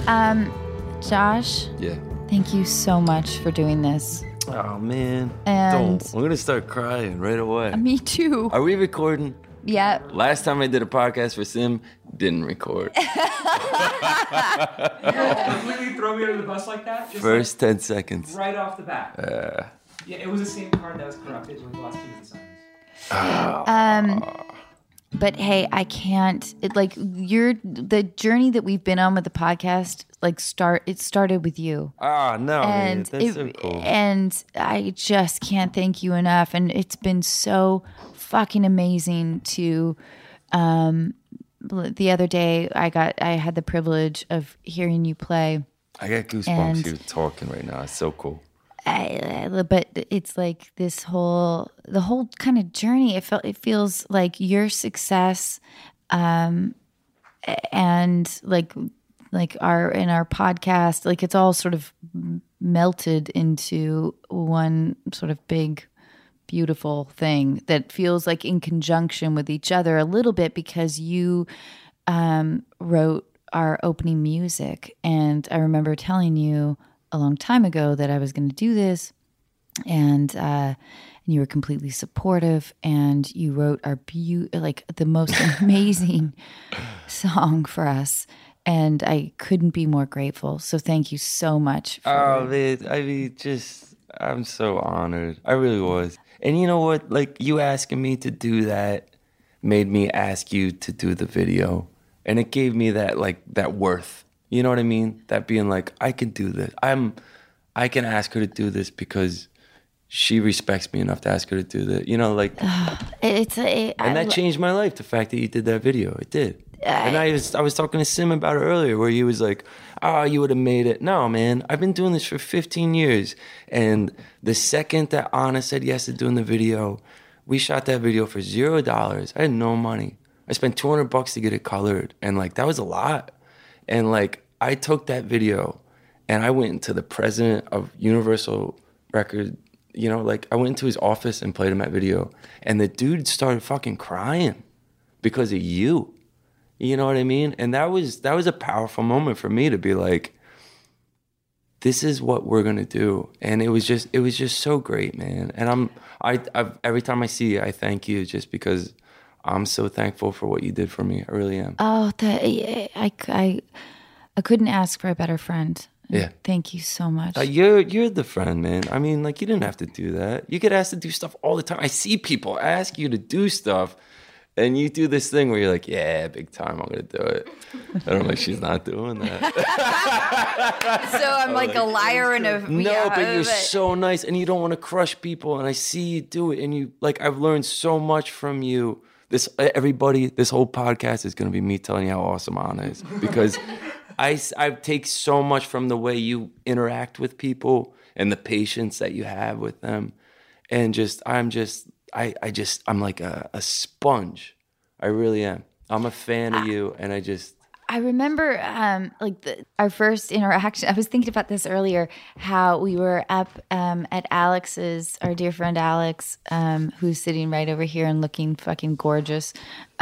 Josh. Yeah. Thank you so much for doing this. Oh, man. And Don't. I'm going to start crying right away. me too. Are we recording? Yeah. Last time I did a podcast for Sim, didn't record. Completely throw me under the bus like that? Just First 10 seconds. right off the bat. Yeah, it was the same card that was corrupted with the last pizza signs. But hey, I can't. The journey that we've been on with the podcast. It started with you. Oh, no, man. That's so cool. And I just can't thank you enough. And it's been so fucking amazing to. The other day, I had the privilege of hearing you play. I got goosebumps you talking right now. It's so cool. But it's like the whole kind of journey. It feels like your success, and like our podcast, like it's all sort of melted into one sort of big, beautiful thing that feels like in conjunction with each other a little bit because you wrote our opening music, and I remember telling you a long time ago that I was going to do this, and you were completely supportive, and you wrote our the most amazing song for us, and I couldn't be more grateful. So thank you so much. Oh, man, I mean, I'm so honored. I really was. And you know what? Like, you asking me to do that made me ask you to do the video, and it gave me that worth. You know what I mean? That being like, I can do this. I can ask her to do this because she respects me enough to ask her to do that. You know, like, and that changed my life. The fact that you did that video, it did. And I was talking to Sim about it earlier, where he was like, "Oh, you would have made it." No, man, I've been doing this for 15 years, and the second that Anna said yes to doing the video, we shot that video for $0. I had no money. I spent $200 to get it colored, and like that was a lot. And like, I took that video and I went into the president of Universal Record, you know, like I went into his office and played him that video. And the dude started fucking crying because of you. You know what I mean? And that was a powerful moment for me to be like, this is what we're going to do. And it was just so great, man. And I've every time I see you, I thank you just because I'm so thankful for what you did for me. I really am. Oh, I couldn't ask for a better friend. Yeah. Thank you so much. You're the friend, man. I mean, like, you didn't have to do that. You get asked to do stuff all the time. I see people ask you to do stuff, and you do this thing where you're like, yeah, big time, I'm going to do it. And I'm like, she's not doing that. So I'm like a liar and a... No, but you're so nice, and you don't want to crush people, and I see you do it, and you, like, I've learned so much from you. This whole podcast is going to be me telling you how awesome Anna is, because I take so much from the way you interact with people and the patience that you have with them, and I'm like a sponge. I really am. I'm a fan of you, and I remember our first interaction. I was thinking about this earlier, how we were up at Alex's, our dear friend Alex, who's sitting right over here and looking fucking gorgeous.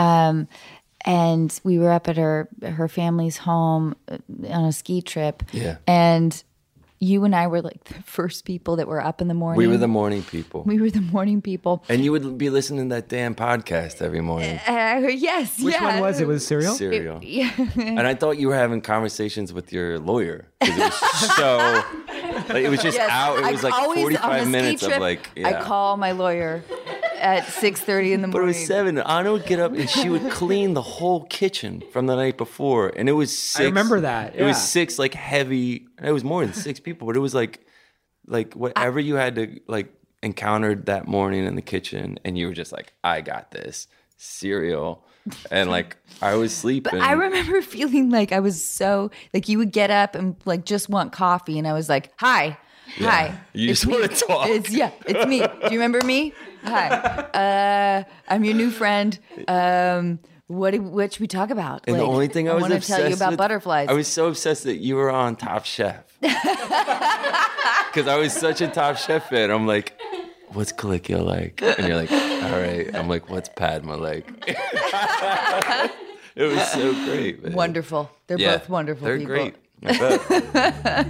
And we were up at her family's home on a ski trip. Yeah. And you and I were like the first people that were up in the morning. We were the morning people. And you would be listening to that damn podcast every morning. Yes. Which one was it? Was it Serial? Serial. Yeah. And I thought you were having conversations with your lawyer. Because it was so... like, it was just out. It was like 45 minutes of like... Yeah. I call my lawyer at 6:30 in the morning. But it was 7. Anna would get up and she would clean the whole kitchen from the night before. And it was 6. I remember that. It was 6 like heavy... It was more than 6 people, but it was like whatever you had to like encountered that morning in the kitchen, and you were just like, I got this cereal, and like I was sleeping. But I remember feeling like I was so like, you would get up and like just want coffee, and I was like, hi. You just want to talk. It's me. Do you remember me? Hi. I'm your new friend. What should we talk about? And like, the only thing I was want to obsessed tell you about with, butterflies. I was so obsessed that you were on Top Chef. Because I was such a Top Chef fan. I'm like, what's Calicchio like? And you're like, all right. I'm like, what's Padma like? It was so great, man. Wonderful. They're both wonderful they're people. Great. I bet.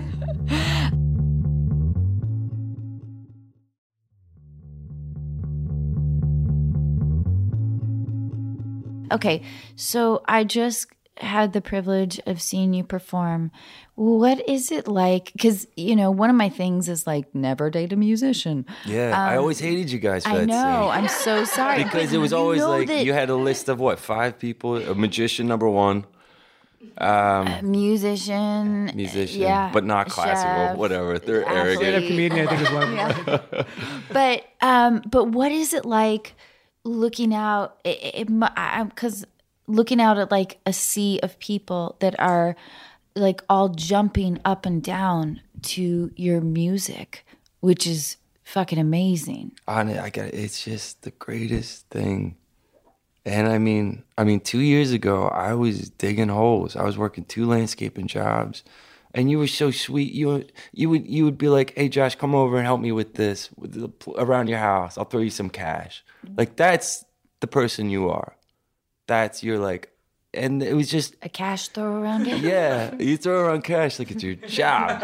Okay, so I just had the privilege of seeing you perform. What is it like? Because, one of my things is like never date a musician. Yeah, I always hated you guys for I that know. scene. I'm so sorry. Because it was always you had a list of 5 people, a magician number 1. Musician, yeah, but not classical, chef, whatever. They're athlete. Stand-up arrogant. comedian, I think is one. Yeah. But what is it like looking out? Because looking out at like a sea of people that are like all jumping up and down to your music, which is fucking amazing. It's just the greatest thing. And I mean, 2 years ago, I was digging holes. I was working 2 landscaping jobs, and you were so sweet. You would be like, "Hey, Josh, come over and help me with this around your house. I'll throw you some cash." Like that's the person you are. You're like, and it was just A cash throw around it? yeah. You throw around cash like it's your job.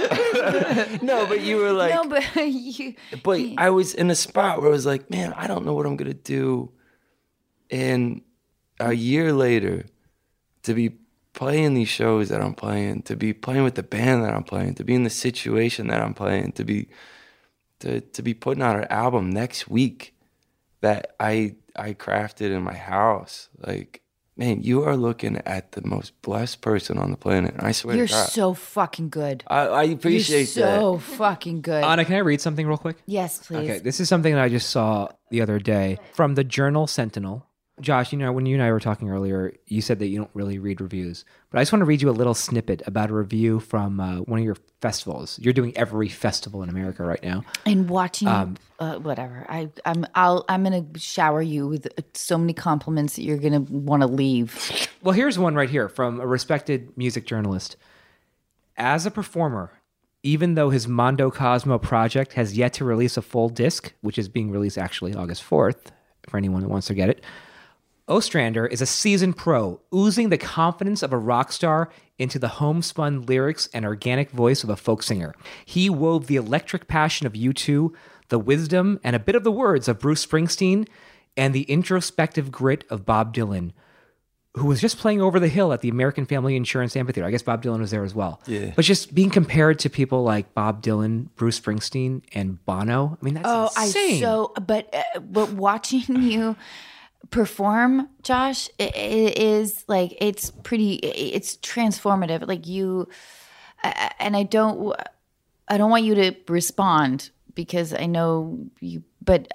No, but you were like, No, but you. but I was in a spot where I was like, man, I don't know what I'm gonna do. And a year later, to be playing these shows that I'm playing, to be playing with the band that I'm playing, to be in the situation that I'm playing, to be putting out an album next week that I crafted in my house. Like, man, you are looking at the most blessed person on the planet. And I swear You're to God. so fucking good. I appreciate You're that. so fucking good. Anna, can I read something real quick? Yes, please. Okay, this is something that I just saw the other day from the Journal Sentinel. Josh, when you and I were talking earlier, you said that you don't really read reviews. But I just want to read you a little snippet about a review from one of your festivals. You're doing every festival in America right now. And watching whatever. I'm gonna shower you with so many compliments that you're gonna want to leave. Well, here's one right here from a respected music journalist. As a performer, even though his Mondo Cosmo project has yet to release a full disc, which is being released actually August 4th, for anyone that wants to get it, Ostrander is a seasoned pro, oozing the confidence of a rock star into the homespun lyrics and organic voice of a folk singer. He wove the electric passion of U2, the wisdom and a bit of the words of Bruce Springsteen, and the introspective grit of Bob Dylan, who was just playing Over the Hill at the American Family Insurance Amphitheater. I guess Bob Dylan was there as well. Yeah. But just being compared to people like Bob Dylan, Bruce Springsteen, and Bono, I mean, that's insane. But watching you perform, Josh, it is like it's transformative. Like you, and I don't want you to respond because I know you, but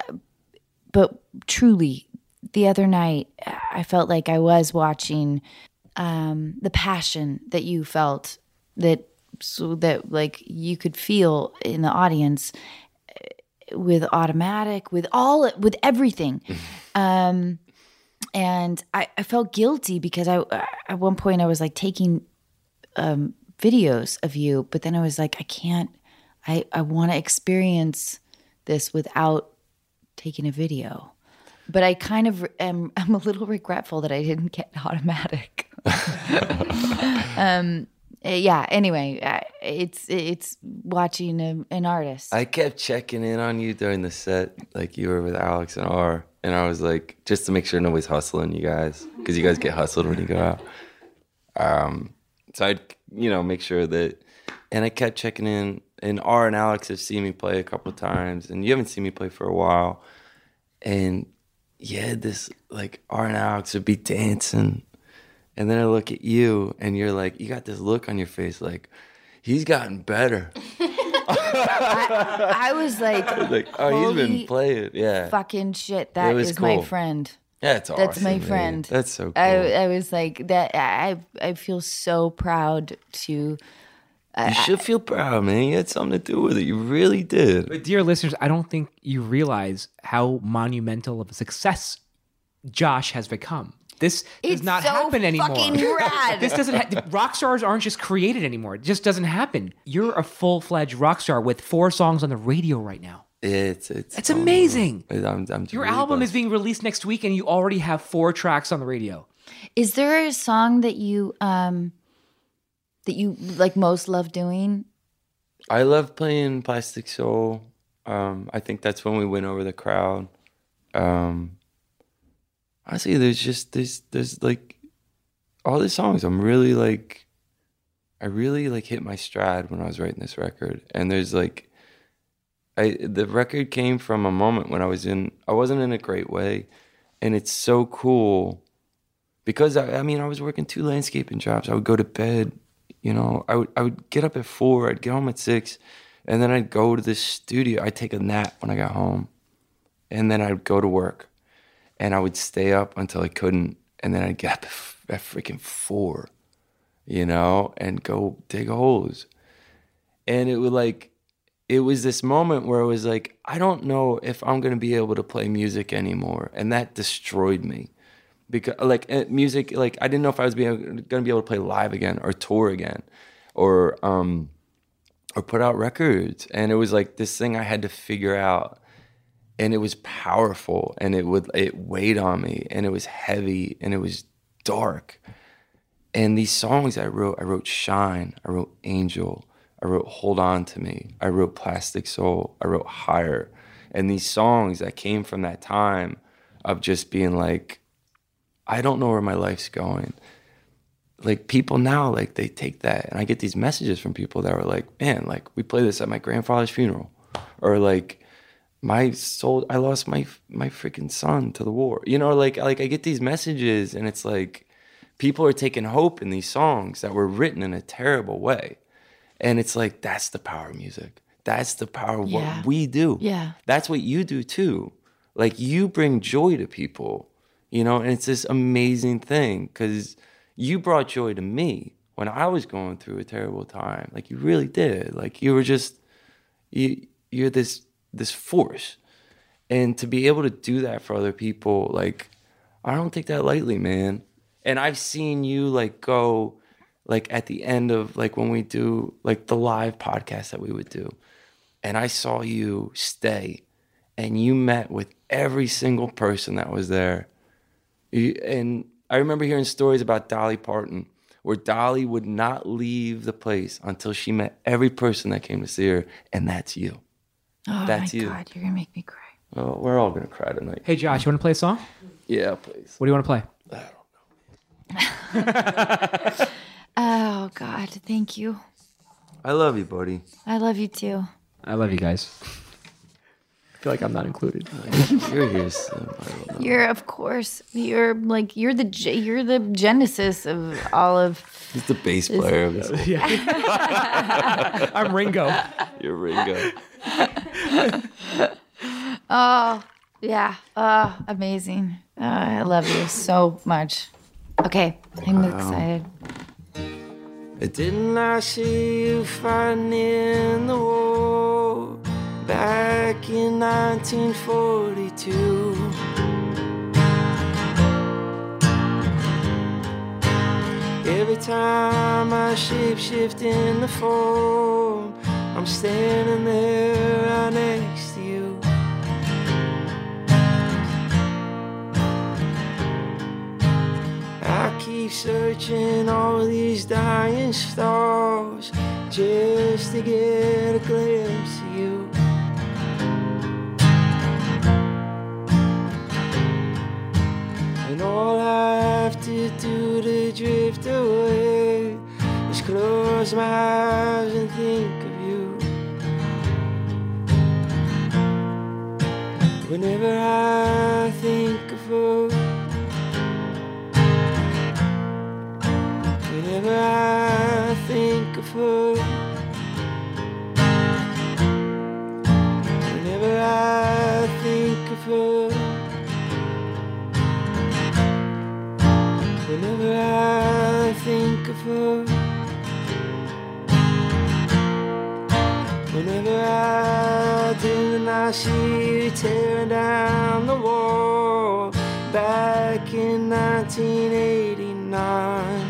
truly, the other night I felt like I was watching the passion that you felt that like you could feel in the audience with Automatic, with everything. And I felt guilty because at one point I was like taking videos of you, but then I was like, I want to experience this without taking a video. But I kind of I'm a little regretful that I didn't get Automatic. Yeah. Anyway, it's watching an artist. I kept checking in on you during the set, like you were with Alex and R, and I was like, just to make sure nobody's hustling you guys, because you guys get hustled when you go out. So I'd make sure that, and I kept checking in. And R and Alex have seen me play a couple of times, and you haven't seen me play for a while. And yeah, this like R and Alex would be dancing. And then I look at you, and you're like, you got this look on your face, like, he's gotten better. I was like, oh, he's been playing, yeah. Fucking shit, that is cool. My friend. Yeah, it's awesome. That's my friend. That's so cool. I was like that. I feel so proud to. You should feel proud, man. You had something to do with it. You really did. But dear listeners, I don't think you realize how monumental of a success Josh has become. This does not happen anymore. It's so fucking rad. This doesn't. Rock stars aren't just created anymore. It just doesn't happen. You're a full-fledged rock star with 4 songs on the radio right now. It's amazing. Your really album is being released next week, and you already have 4 tracks on the radio. Is there a song that that you like most love doing? I love playing Plastic Soul. I think that's when we win over the crowd. Honestly, there's like all the songs. I really like hit my stride when I was writing this record. And there's like, the record came from a moment when I wasn't in a great way. And it's so cool because I mean, I was working 2 landscaping jobs. I would go to bed, you know, I would get up at 4, I'd get home at 6, and then I'd go to the studio. I'd take a nap when I got home, and then I'd go to work, and I would stay up until I couldn't, and then I'd get up at freaking 4, you know, and go dig holes. And it was this moment where I was like, I don't know if I'm going to be able to play music anymore. And that destroyed me. Because music, like I didn't know if I was going to be able to play live again or tour again or put out records. And it was like this thing I had to figure out. And it was powerful, and it weighed on me, and it was heavy, and it was dark. And these songs I wrote Shine, I wrote Angel, I wrote Hold On To Me, I wrote Plastic Soul, I wrote Higher. And these songs that came from that time of just being like, I don't know where my life's going. Like people now, like they take that, and I get these messages from people that were like, man, like we play this at my grandfather's funeral, or like, I lost my freaking son to the war. You know, like I get these messages, and it's like people are taking hope in these songs that were written in a terrible way. And it's like, that's the power of music. That's the power of what we do. Yeah. That's what you do too. Like you bring joy to people, you know, and it's this amazing thing because you brought joy to me when I was going through a terrible time. Like you really did. Like you were just, you're this force. And to be able to do that for other people, like I don't take that lightly, man. And I've seen you like go like at the end of like when we do like the live podcast that we would do, and I saw you stay and you met with every single person that was there. And I remember hearing stories about Dolly Parton where Dolly would not leave the place until she met every person that came to see her, and that's you. Oh That's my you. God, you're gonna make me cry. Oh, we're all gonna cry tonight. Hey, Josh, you want to play a song? Yeah, please. What do you want to play? I don't know. Oh God, thank you. I love you, buddy. I love you too. I love you guys. I feel like I'm not included. You're here, so I don't know. You're, of course, you're the genesis of all of. He's the bass player of this. I'm Ringo. You're Ringo. Oh yeah, amazing. I love you so much. Okay, I'm excited. Didn't I see you fighting in the war back in 1942? Every time I shape-shift in the form, I'm standing there right next to you. I keep searching all these dying stars just to get a glimpse of you. And all I have to do to drift away is close my eyes and think of you. Whenever I think of her, whenever I think of her, whenever I think of her, whenever I think of her, whenever I do, and I see you tearing down the wall back in 1989.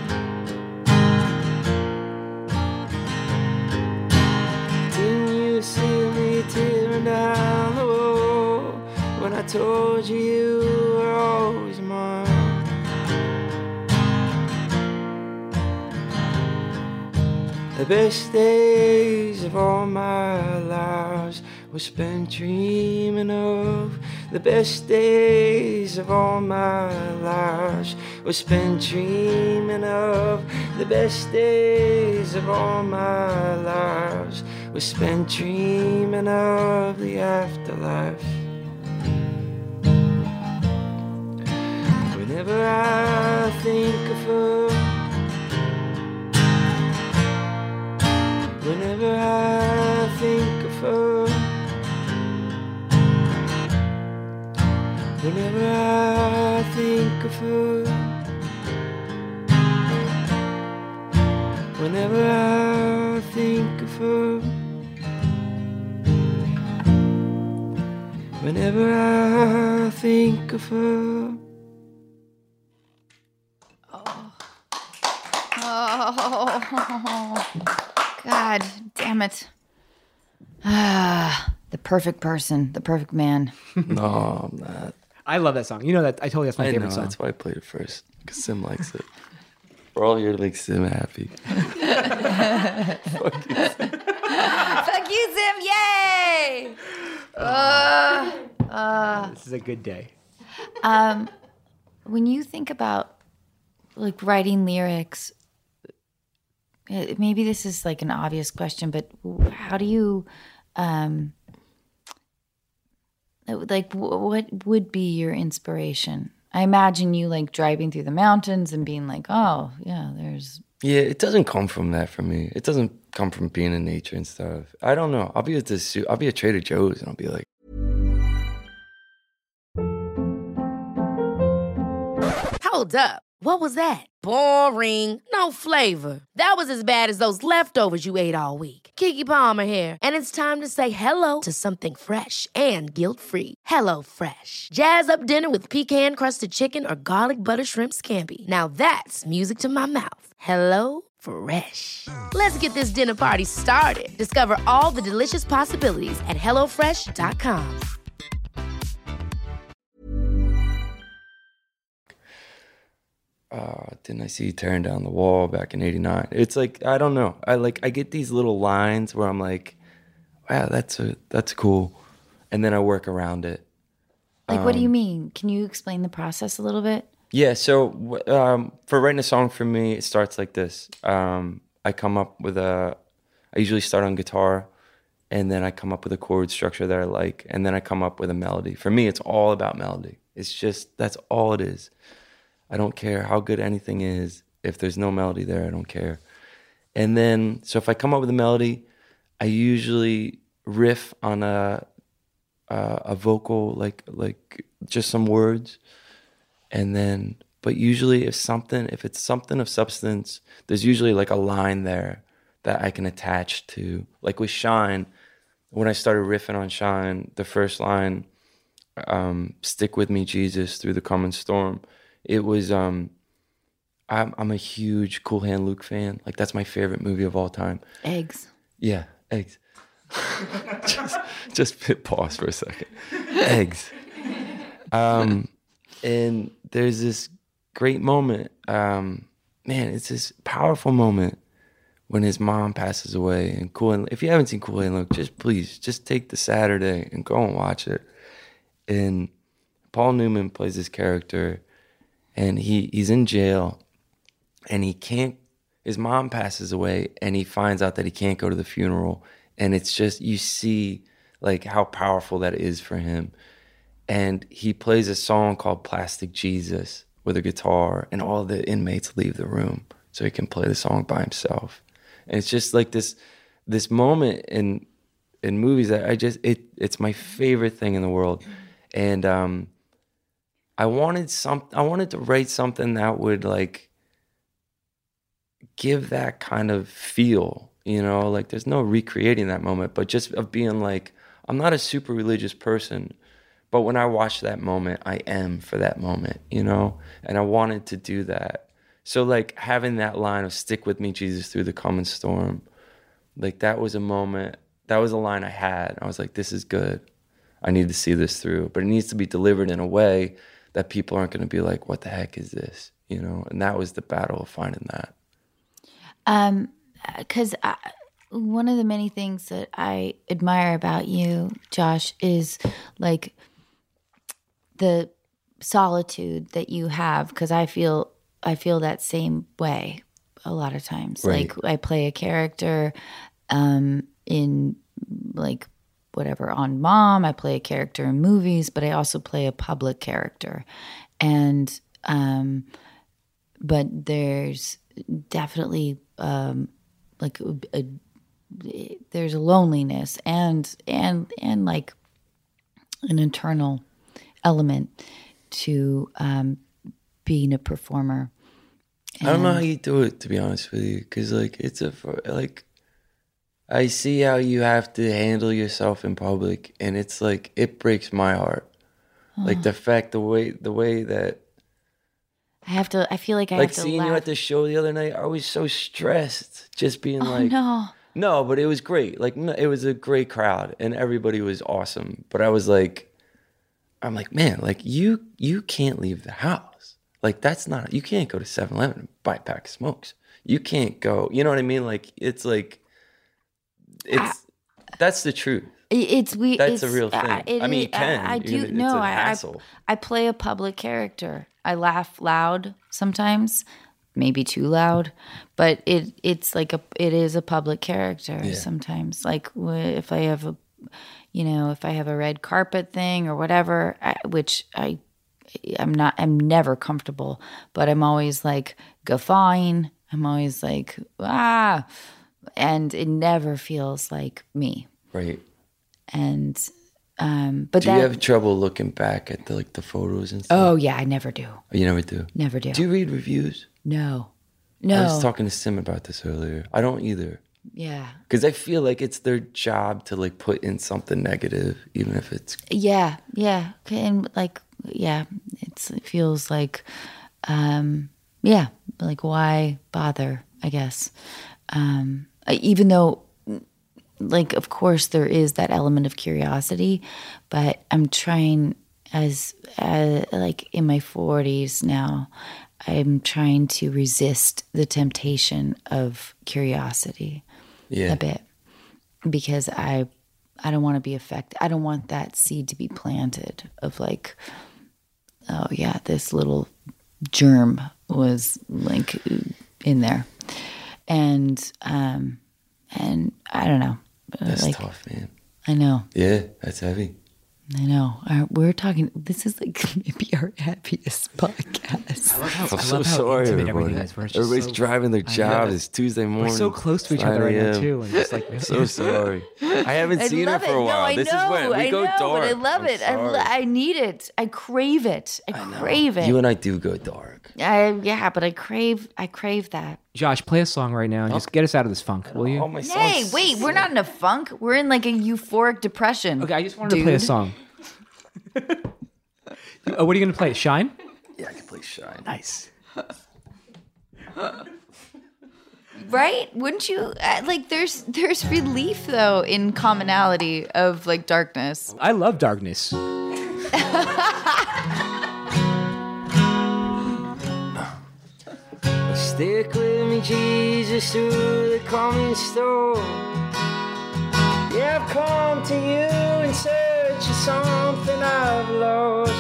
Didn't you see me tearing down the wall when I told you you were always mine? The best days of all my lives were spent dreaming of. The best days of all my lives were spent dreaming of. The best days of all my lives were spent dreaming of the afterlife. Whenever I think of her, whenever I think of her, whenever I think of her, whenever I think of her, whenever I think of her. Oh, God damn it. The perfect person, the perfect man. No, I'm not. I love that song. You know that I told you that's my favorite song. That's why I played it first, because Sim likes it. We're all here to make Sim happy. Fuck you, Sim. Fuck you, Sim. Yay! This is a good day. When you think about like writing lyrics, maybe this is like an obvious question, but how do you, like, what would be your inspiration? I imagine you like driving through the mountains and being like, oh, yeah, there's. Yeah, it doesn't come from that for me. It doesn't come from being in nature and stuff. I don't know. I'll be at Trader Joe's and I'll be like, Hold up. What was that? Boring. No flavor. That was as bad as those leftovers you ate all week. Keke Palmer here, and it's time to say hello to something fresh and guilt-free. Hello Fresh. Jazz up dinner with pecan-crusted chicken or garlic butter shrimp scampi. Now that's music to my mouth. Hello Fresh. Let's get this dinner party started. Discover all the delicious possibilities at hellofresh.com. didn't I see you tearing down the wall back in '89? It's like, I don't know. I get these little lines where I'm like, wow, that's cool. And then I work around it. Like, what do you mean? Can you explain the process a little bit? Yeah, so for writing a song for me, it starts like this. I come up with I usually start on guitar, and then I come up with a chord structure that I like, and then I come up with a melody. For me, it's all about melody. It's just, that's all it is. I don't care how good anything is. If there's no melody there, I don't care. And then, so if I come up with a melody, I usually riff on a vocal, like just some words. And then, but usually if it's something of substance, there's usually like a line there that I can attach to. Like with Shine, when I started riffing on Shine, the first line, stick with me, Jesus, through the coming storm. It was, I'm a huge Cool Hand Luke fan. Like, that's my favorite movie of all time. Eggs. Yeah, Eggs. just hit pause for a second. Eggs. And there's this great moment. Man, it's this powerful moment when his mom passes away. And if you haven't seen Cool Hand Luke, just take the Saturday and go and watch it. And Paul Newman plays this character, and he's in jail, and his mom passes away, and he finds out that he can't go to the funeral. And it's just, you see like how powerful that is for him. And he plays a song called Plastic Jesus with a guitar, and all the inmates leave the room so he can play the song by himself. And it's just like this moment in movies that it's my favorite thing in the world. And I wanted to write something that would like give that kind of feel, you know, like there's no recreating that moment, but just of being like, I'm not a super religious person, but when I watch that moment, I am for that moment, you know? And I wanted to do that. So like having that line of stick with me, Jesus, through the coming storm, like that was a moment, that was a line I had. I was like, this is good. I need to see this through, but it needs to be delivered in a way that people aren't going to be like, what the heck is this? You know? And that was the battle of finding that. because one of the many things that I admire about you, Josh, is like the solitude that you have. Because I feel that same way a lot of times. Right. Like I play a character in like whatever on Mom. I play a character in movies, but I also play a public character, and but there's definitely like there's a loneliness and like an internal element to being a performer. I don't know how you do it, to be honest with you, because like like I see how you have to handle yourself in public, and it's like it breaks my heart. Like the fact, the way that I feel like I like have to seeing laugh. you at the show the other night, I was so stressed just being like, no. no, but it was great. Like no, it was a great crowd and everybody was awesome. But I was like, I'm like, man, like you can't leave the house. Like that's not, you can't go to 7-Eleven and buy a pack of smokes. You can't go, you know what I mean? Like it's like, that's the truth. It's weird. That's a real thing. I mean, you can. I do. It's No, a hassle. I play a public character. I laugh loud sometimes, maybe too loud, but it is a public character sometimes. Like if I have a red carpet thing or whatever, I'm never comfortable, but I'm always like guffawing. I'm always like and it never feels like me. Right. And but do you have trouble looking back at the photos and stuff? Oh yeah, I never do. Oh, you never do? Never do. Do you read reviews? No. I was talking to Sim about this earlier. I don't either. Yeah. Because I feel like it's their job to like put in something negative, even if it's Yeah. And like it feels like like why bother, I guess. Even though like of course there is that element of curiosity, but I'm trying as like in my 40s now, I'm trying to resist the temptation of curiosity a bit, because I don't want to be affected. I don't want that seed to be planted of like, oh yeah, this little germ was like in there. And I don't know. that's like, tough, man. I know. Yeah, that's heavy. I know. We're talking. This is like maybe our happiest podcast. I'm so sorry, everybody. Everybody's driving their jobs. It's Tuesday morning. We're so close to each other right now too, and just like so sorry. I haven't seen her for a while. No, This is when we go dark. But I love it. I need it. I crave it. I crave it. You and I do go dark. But I crave that. Josh, play a song right now and just get us out of this funk, will you? Oh, my Hey, songs. wait, we're not in a funk. We're in like a euphoric depression. Okay, I just wanted to play a song. Oh, what are you going to play? Shine? Yeah, I can play Shine. Nice. Right? Wouldn't you like? There's relief though in commonality of like darkness. I love darkness. Stick with me, Jesus, through the coming storm. Yeah, I've come to you in search of something I've lost.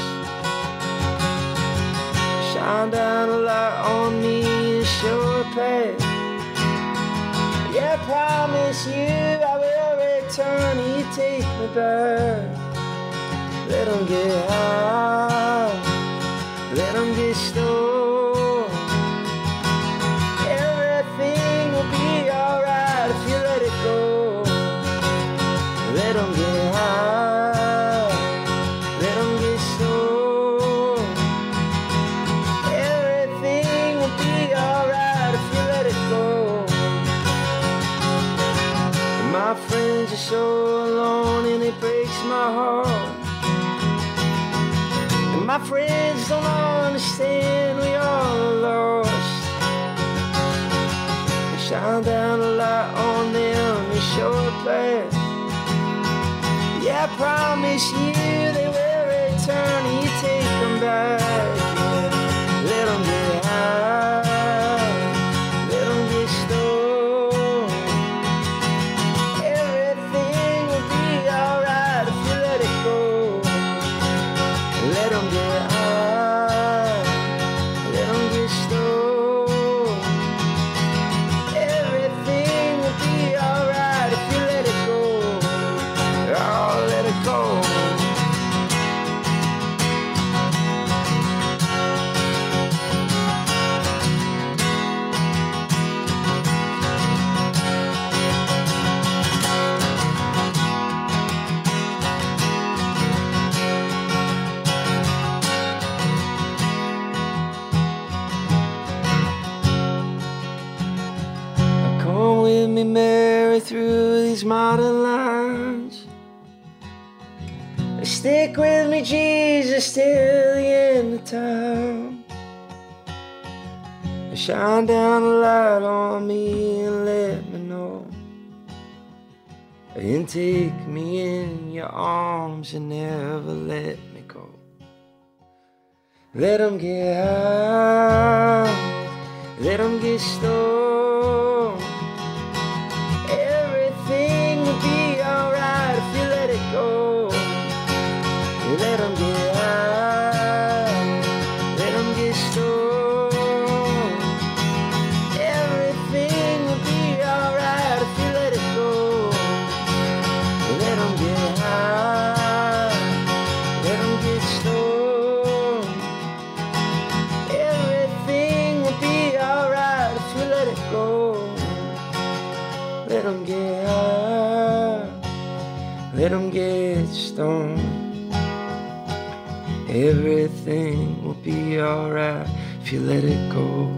Shine down a light on me and show a path. Yeah, I promise you I will return and you take me back. Let them get high, let them get stoned. Everything will be alright if you let it go. Let them get high, let them get stoned. Everything will be alright if you let it go. My friends are so alone and it breaks my heart. And my friends don't understand we all lost. Shine down a light on them and show a path. Yeah, I promise you they will return and you take them back. Yeah. Let them get high, let them get stoned. through these modern lines. Stick with me, Jesus, till the end of time. Shine down a light on me and let me know. And take me in your arms and never let me go. Let them get high, let them get stoned. Everything will be alright if you let it go. Let them get high, let them get stoned. Everything will be alright if you let it go. Let them get high, let them get stoned. Everything will be alright if you let it go. Let them get high, let them get stoned. Everything will be alright if you let it go.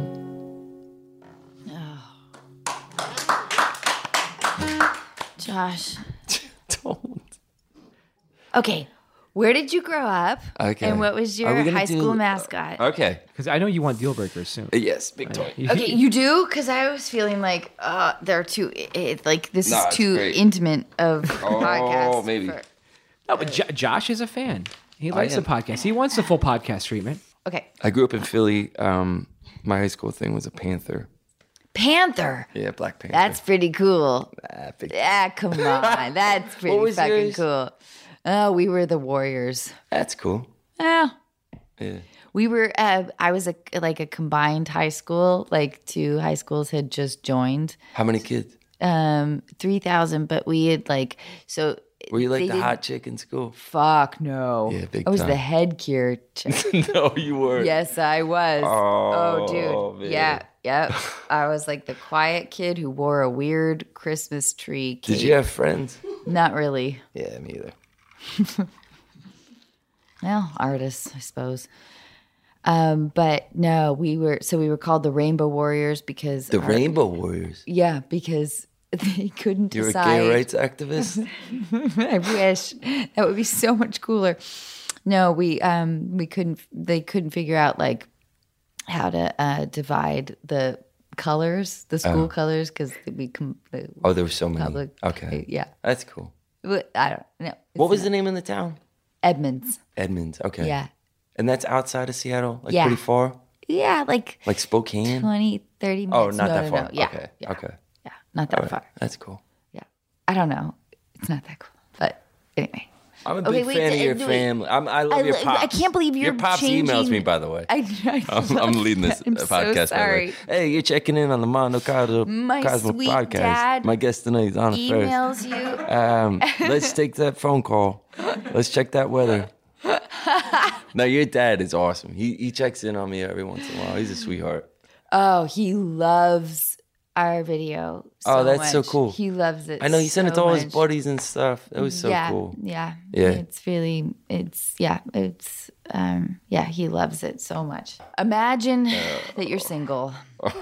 Josh. Don't. Okay, where did you grow up? Okay. And what was your Are we gonna high school do- mascot? Okay. Because I know you want deal breakers soon. Yes, big toy. Okay, you do? Because I was feeling like they're too, like this Nah, is it's too great. intimate of podcasts. maybe. No, but Josh is a fan. He likes the am. podcast. He wants the full podcast treatment. Okay. I grew up in Philly. My high school thing was a Panther. Panther. Yeah, Black Panther. That's pretty cool. big. Come on. That's pretty was fucking yours? cool. Oh, we were the Warriors. That's cool. Yeah. Yeah. We were, I was a combined high school, like 2 high schools had just joined. How many kids? 3,000, but we had so. Were you like they the didn't- hot chick in school? Fuck no. Yeah, big I was time. the head cure chick. No, you were. Yes, I was. Oh, dude. man. Yeah, yep. I was like the quiet kid who wore a weird Christmas tree cape. Did you have friends? Not really. Yeah, me either. Well, artists, I suppose. But no, we were called the Rainbow Warriors because The Rainbow Warriors. Yeah, because they couldn't You're decide. a gay rights activist? I wish that would be so much cooler. No, we couldn't. They couldn't figure out like how to divide the colors, the school colors, because Oh, there were so many. public. Okay. Yeah, That's cool. but I don't know. What was the name of the town? Edmonds? Edmonds. Okay. Yeah, And that's outside of Seattle? Like Yeah. pretty far? yeah, like Like Spokane? 20, 30 minutes. Oh, not No, that no, far. no. Yeah, Okay. yeah, Okay. yeah, not that far. That's cool. Yeah, I don't know. It's not that cool, but anyway. I'm a Okay, big wait, fan of your wait. family. I love your pops. I can't believe you're Your pops changing. emails me, by the way. I'm leading this I'm podcast. So by the sorry. way. Hey, you're checking in on the Mondo Cosmo My sweet podcast. dad My guest tonight is on first. Emails you. Let's take that phone call. Let's check that weather. No, your dad is awesome. He checks in on me every once in a while. He's a sweetheart. Oh, he loves our video. Oh, that's so much. cool. He loves it. I know he sent it to so all his much. buddies and stuff. That was so cool. Yeah. Yeah. Yeah, he loves it so much. Imagine that you're single.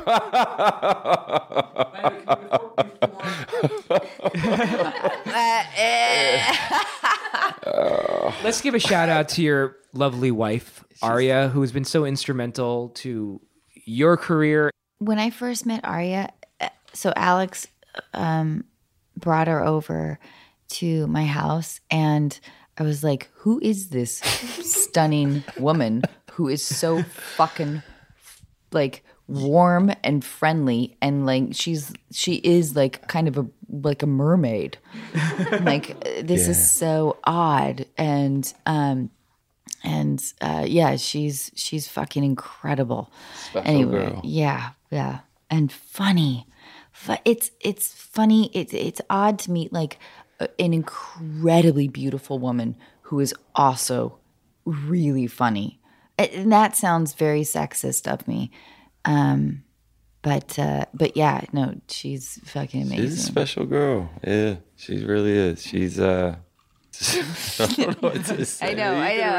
Let's give a shout out to your lovely wife, Aria, who has been so instrumental to your career. When I first met Arya, so Alex brought her over to my house, and I was like, who is this stunning woman who is so fucking like warm and friendly, and like she is like kind of a mermaid. Like this is so odd, and yeah, she's fucking incredible. Special girl. Yeah, and funny. It's funny. It's odd to meet like an incredibly beautiful woman who is also really funny. And that sounds very sexist of me. But yeah, no, she's fucking amazing. She's a special girl. Yeah, she really is. She's I don't know what to say. I know.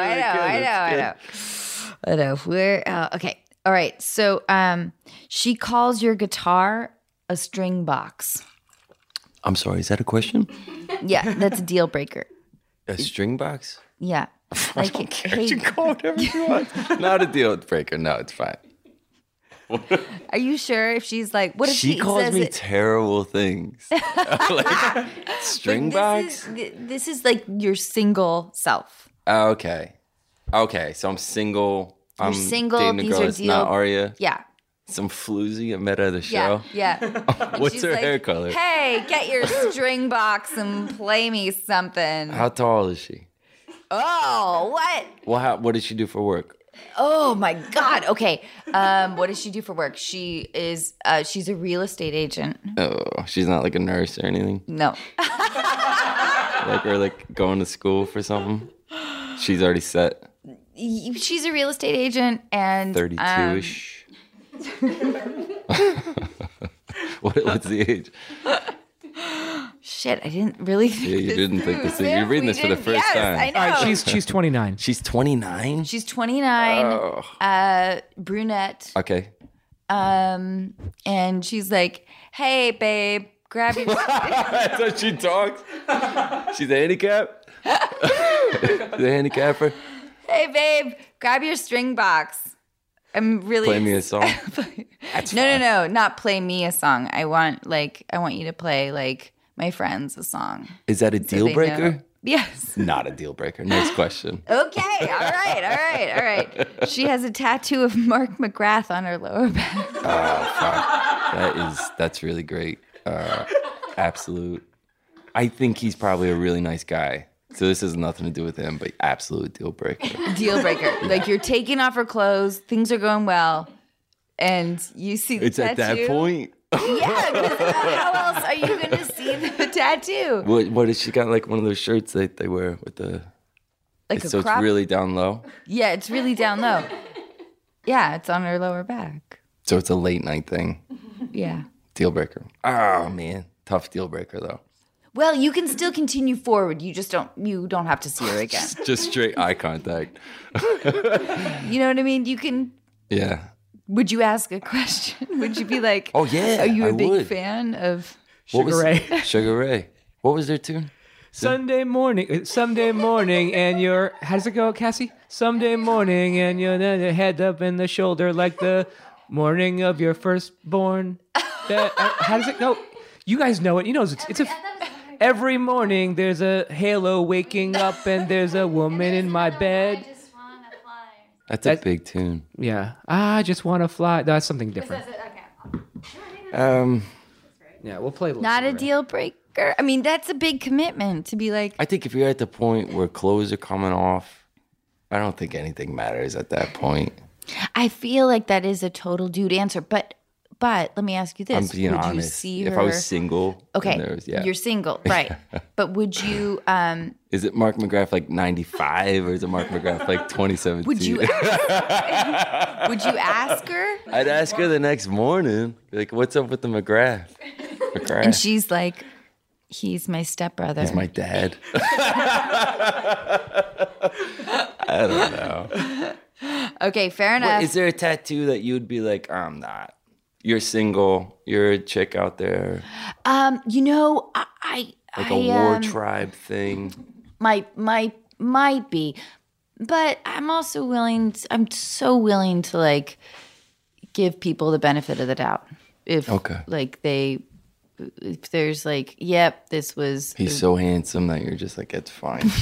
We're okay. All right. So, she calls your guitar a string box. I'm sorry, is that a question? Yeah, that's a deal breaker. A string box? Yeah. Like, hey, You can call whatever you want. Not a deal breaker. No, it's fine. are you sure if she's like, what if She calls says me it? terrible things. Like string box? This is like your single self. Okay. Okay, so I'm single. I'm single, dating a these girl are that's not Arya. Yeah. Some floozy I met at a Yeah. show. Yeah. What's She's her like, hair color? Hey, get your string box and play me something. How tall is she? Oh, what? Well, what does she do for work? Oh my God. Okay. What does she do for work? She's a real estate agent. Oh, she's not like a nurse or anything. No. Or like going to school for something. She's already set. She's a real estate agent and 32-ish. What's the age? Shit, I didn't really think Yeah, you this didn't think through, this. You're Sam. reading We this for the didn't- first yes, time. I know. All right, she's 29. She's 29. She's 29, Oh. brunette. Okay. And she's like, "Hey, babe, grab your." That's how she talks. She's a handicap. She's a handicapper. Hey, babe, grab your string box. I'm really Play me a song. No, not play me a song. I want you to play like my friends a song. Is that a So deal they breaker? know. Yes. Not a deal breaker. Next question. Okay. All right. She has a tattoo of Mark McGrath on her lower back. Oh, fuck. That's really great. Absolute. I think he's probably a really nice guy. So this has nothing to do with him, but absolute deal breaker. Deal breaker. Like you're taking off her clothes, things are going well, and you see the It's tattoo. at that point. Yeah, 'cause how else are you going to see the tattoo? What is she got? Like one of those shirts that they wear with the. Like So a crop? it's really down low. Yeah, it's really down low. Yeah, it's on her lower back. So it's a late night thing. Yeah. Deal breaker. Oh man, tough deal breaker though. Well, you can still continue forward. You just don't have to see her again. Just straight eye contact. You know what I mean? You can. Yeah. Would you ask a question? Would you be like, Oh, yeah, are you a I big would. fan of?" What was Sugar Ray. Sugar Ray. What was their tune? Someday morning, and you're, how does it go, Cassie? Someday morning, and you're the head up and the shoulder like the morning of your firstborn. How does it go? You guys know it. You know it's every morning there's a halo waking up and there's a woman in my bed. That's a big tune. Yeah, I just want to fly. That's something different. Yeah, we'll play. Not a deal breaker. I mean, that's a big commitment to be like, I think if you're at the point where clothes are coming off, I don't think anything matters at that point. I feel like that is a total dude answer. But let me ask you this. I'm being would honest. You see if her? I was single, Okay, yeah. you're single, right? But would you? Is it Mark McGrath like 95 or is it Mark MGrath like 2017? Would you? Would you ask her? I'd ask her the next morning, like, "What's up with the McGrath?" McGrath. And she's like, "He's my stepbrother." He's my dad. I don't know. Okay, fair enough. What, is there a tattoo that you'd be like, "I'm not"? You're single. You're a chick out there, You know, I like a war tribe thing. might be, but I'm also willing. I'm so willing to like give people the benefit of the doubt. If like if there's like, yep, this was He's so handsome that you're just like, it's fine.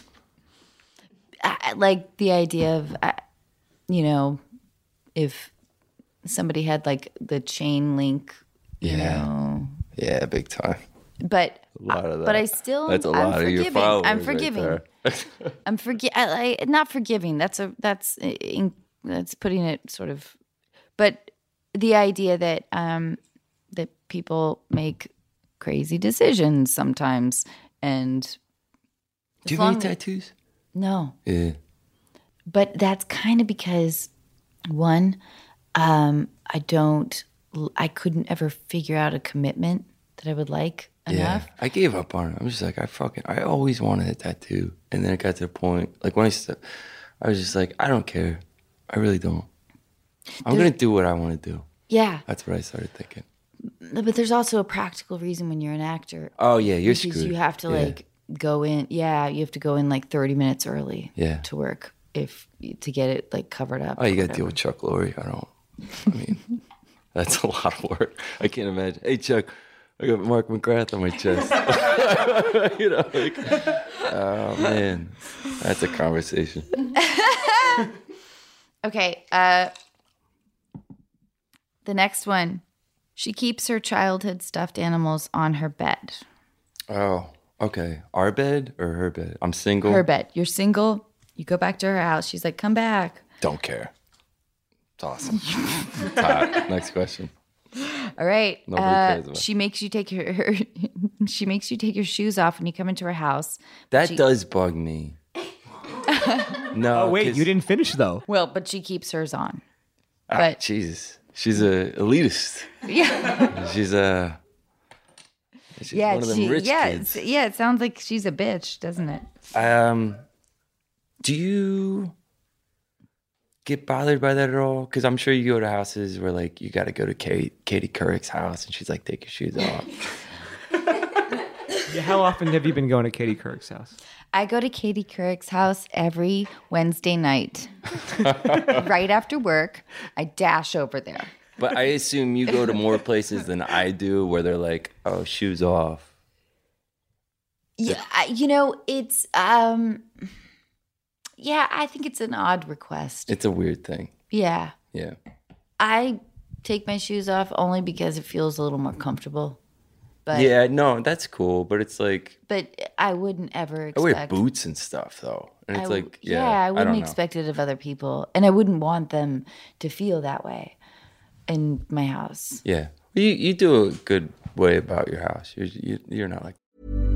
like the idea of, you know, if somebody had like the chain link, you know. Yeah, big time. But A lot of that. But I still, That's a I'm lot of your forgiving. followers. I'm right forgiving. there. I'm not forgiving. That's putting it sort of. But the idea that that people make crazy decisions sometimes, and Do you have any tattoos? No, Yeah. but that's kind of because one, I couldn't ever figure out a commitment that I would like enough. Yeah, I gave up on it. I'm just like, I always wanted a tattoo. And then it got to the point, like when I was just like, I don't care. I really don't. I'm going to do what I want to do. Yeah. That's what I started thinking. But there's also a practical reason when you're an actor. Oh yeah, you're because screwed. you have to Yeah. like go in. Yeah, you have to go in like 30 minutes early. Yeah. To work to get it like covered up. Oh, you or got to deal whatever. with Chuck Lorre. I mean, that's a lot of work. I can't imagine. Hey, Chuck, I got Mark McGrath on my chest. Oh, man. That's a conversation. Okay. The next one. She keeps her childhood stuffed animals on her bed. Oh, okay. Our bed or her bed? I'm single. Her bed. You're single. You go back to her house. She's like, come back. Don't care. It's awesome. It's hot. Next question. All right. Nobody cares about it. She makes you take she makes you take your shoes off when you come into her house. That does bug me. No. Oh, wait, 'cause- you didn't finish, though. Well, but she keeps hers on. Ah, But Jesus. She's a elitist. yeah, She's one of them rich kids. yeah. It sounds like she's a bitch, doesn't it? Do you get bothered by that at all? Because I'm sure you go to houses where like you got to go to Katie Couric's house and she's like, take your shoes off. Yeah, how often have you been going to Katie Couric's house? I go to Katie Couric's house every Wednesday night, right after work. I dash over there. But I assume you go to more places than I do where they're like, oh, shoes off. Yeah, it's yeah, I think it's an odd request. It's a weird thing. Yeah. Yeah. I take my shoes off only because it feels a little more comfortable. But Yeah, no, that's cool. But it's like, I wouldn't ever I expect wear boots and stuff though. And it's like, yeah, I wouldn't don't know. expect it of other people, and I wouldn't want them to feel that way in my house. Yeah. You do a good way about your house. You're not like,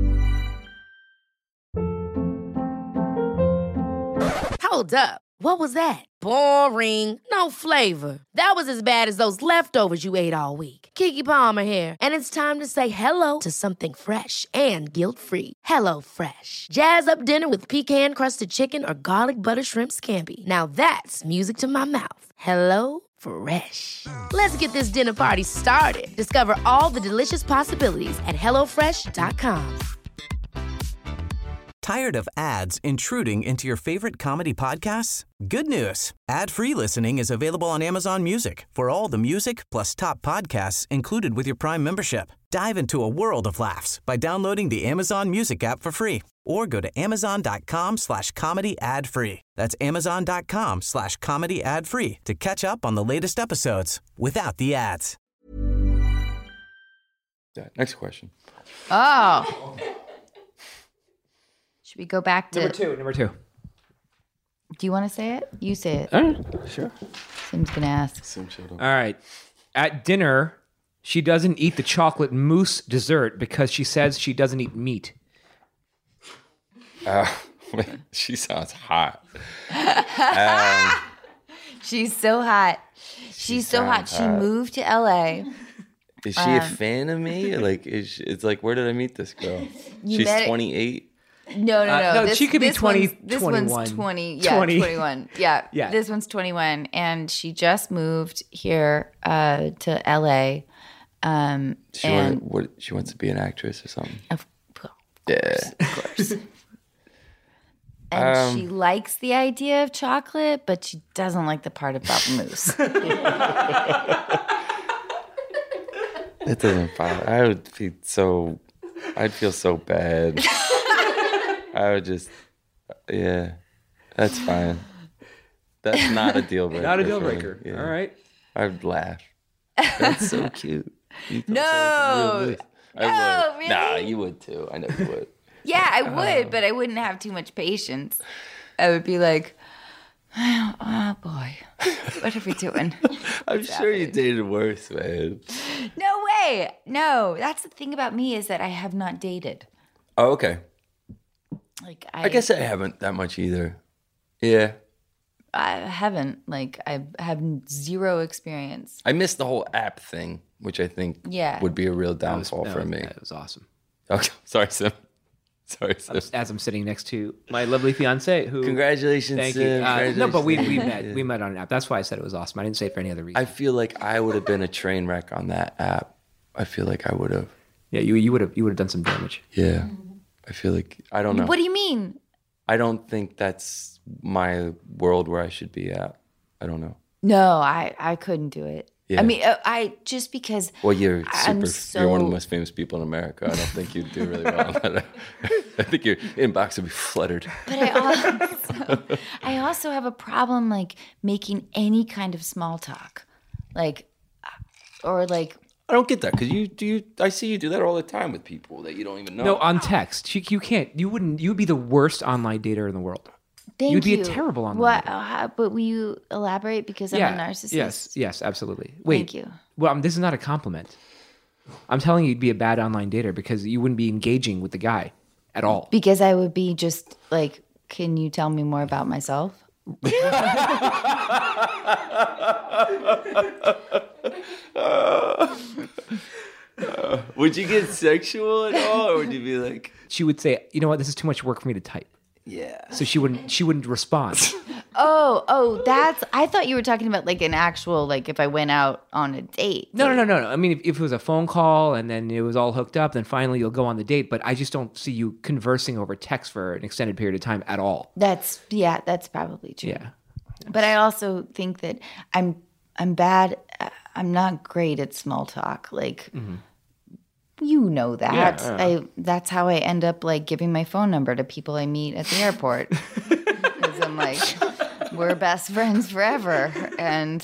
Hold up. What was that? Boring. No flavor. That was as bad as those leftovers you ate all week. Keke Palmer here, and it's time to say hello to something fresh and guilt-free. Hello Fresh. Jazz up dinner with pecan-crusted chicken or garlic butter shrimp scampi. Now that's music to my mouth. Hello Fresh. Let's get this dinner party started. Discover all the delicious possibilities at hellofresh.com. Tired of ads intruding into your favorite comedy podcasts? Good news. Ad-free listening is available on Amazon Music for all the music plus top podcasts included with your Prime membership. Dive into a world of laughs by downloading the Amazon Music app for free or go to amazon.com/comedy ad-free. That's amazon.com/comedy ad-free to catch up on the latest episodes without the ads. that. Next question. Oh. Should we go back to Number two. Do you want to say it? You say it. All right, sure. Sim's gonna ask. All right. At dinner, she doesn't eat the chocolate mousse dessert because she says she doesn't eat meat. She sounds hot. She's so hot. She's so hot. sounds She hot. moved to LA. Is she a fan of me? Like, it's like, where did I meet this girl? She's met- 28. No. no, she could be 20, This 21. one's 20. Yeah, 20. 21. Yeah. Yeah. This one's 21. And she just moved here to LA. She wants to be an actress or something. Of Yeah. course. And she likes the idea of chocolate, but she doesn't like the part about mousse. That doesn't bother. I'd feel so bad. I would just, yeah, that's fine. That's not a deal breaker. Not a deal for me. breaker. Yeah. All right. I'd laugh. That's so cute. You thought No. that was real nice. I No, would. really? Nah, you would too. I know you would. Yeah, I would, but I wouldn't have too much patience. I would be like, oh boy, what are we doing? I'm sure you dated worse, man. No way. No, that's the thing about me is that I have not dated. Oh, okay. Like I guess I haven't that much either. Yeah. I haven't. Like I have zero experience. I missed the whole app thing, which I think Yeah. would be a real downfall for me. That was awesome. Okay. Sorry, Sim. Sorry, Sim. As I'm sitting next to my lovely fiance, who Congratulations, thank Sim. you. No, but we Congratulations. met on an app. That's why I said it was awesome. I didn't say it for any other reason. I feel like I would have been a train wreck on that app. I feel like I would have. Yeah, you would have done some damage. Yeah. I feel like, I don't know. What do you mean? I don't think that's my world where I should be at. I don't know. No, I couldn't do it. Yeah. I mean, I just because. Well, you're I'm you're one of the so- most famous people in America. I don't think you'd do really well. I think your inbox would be flooded. But I also have a problem like making any kind of small talk, like, or like. I don't get that because I see you do that all the time with people that you don't even know. No, on text. You can't. You wouldn't. You would be the worst online dater in the world. Thank You'd be you. a terrible online What? dater. But will you elaborate? Because I'm a narcissist. Yes, absolutely. Wait. Thank you. Well, this is not a compliment. I'm telling you, you'd be a bad online dater because you wouldn't be engaging with the guy at all. Because I would be just like, can you tell me more about myself? Would you get sexual at all, or would you be like, She would say, "You know what? This is too much work for me to type." yeah? So she wouldn't respond. Oh, that's. I thought you were talking about like an actual like if I went out on a date. No. I mean, if it was a phone call and then it was all hooked up, then finally you'll go on the date. But I just don't see you conversing over text for an extended period of time at all. That's probably true. Yeah. But I also think that I'm bad. I'm not great at small talk. Like, you know that. That's how I end up like giving my phone number to people I meet at the airport. Because I'm like, we're best friends forever, and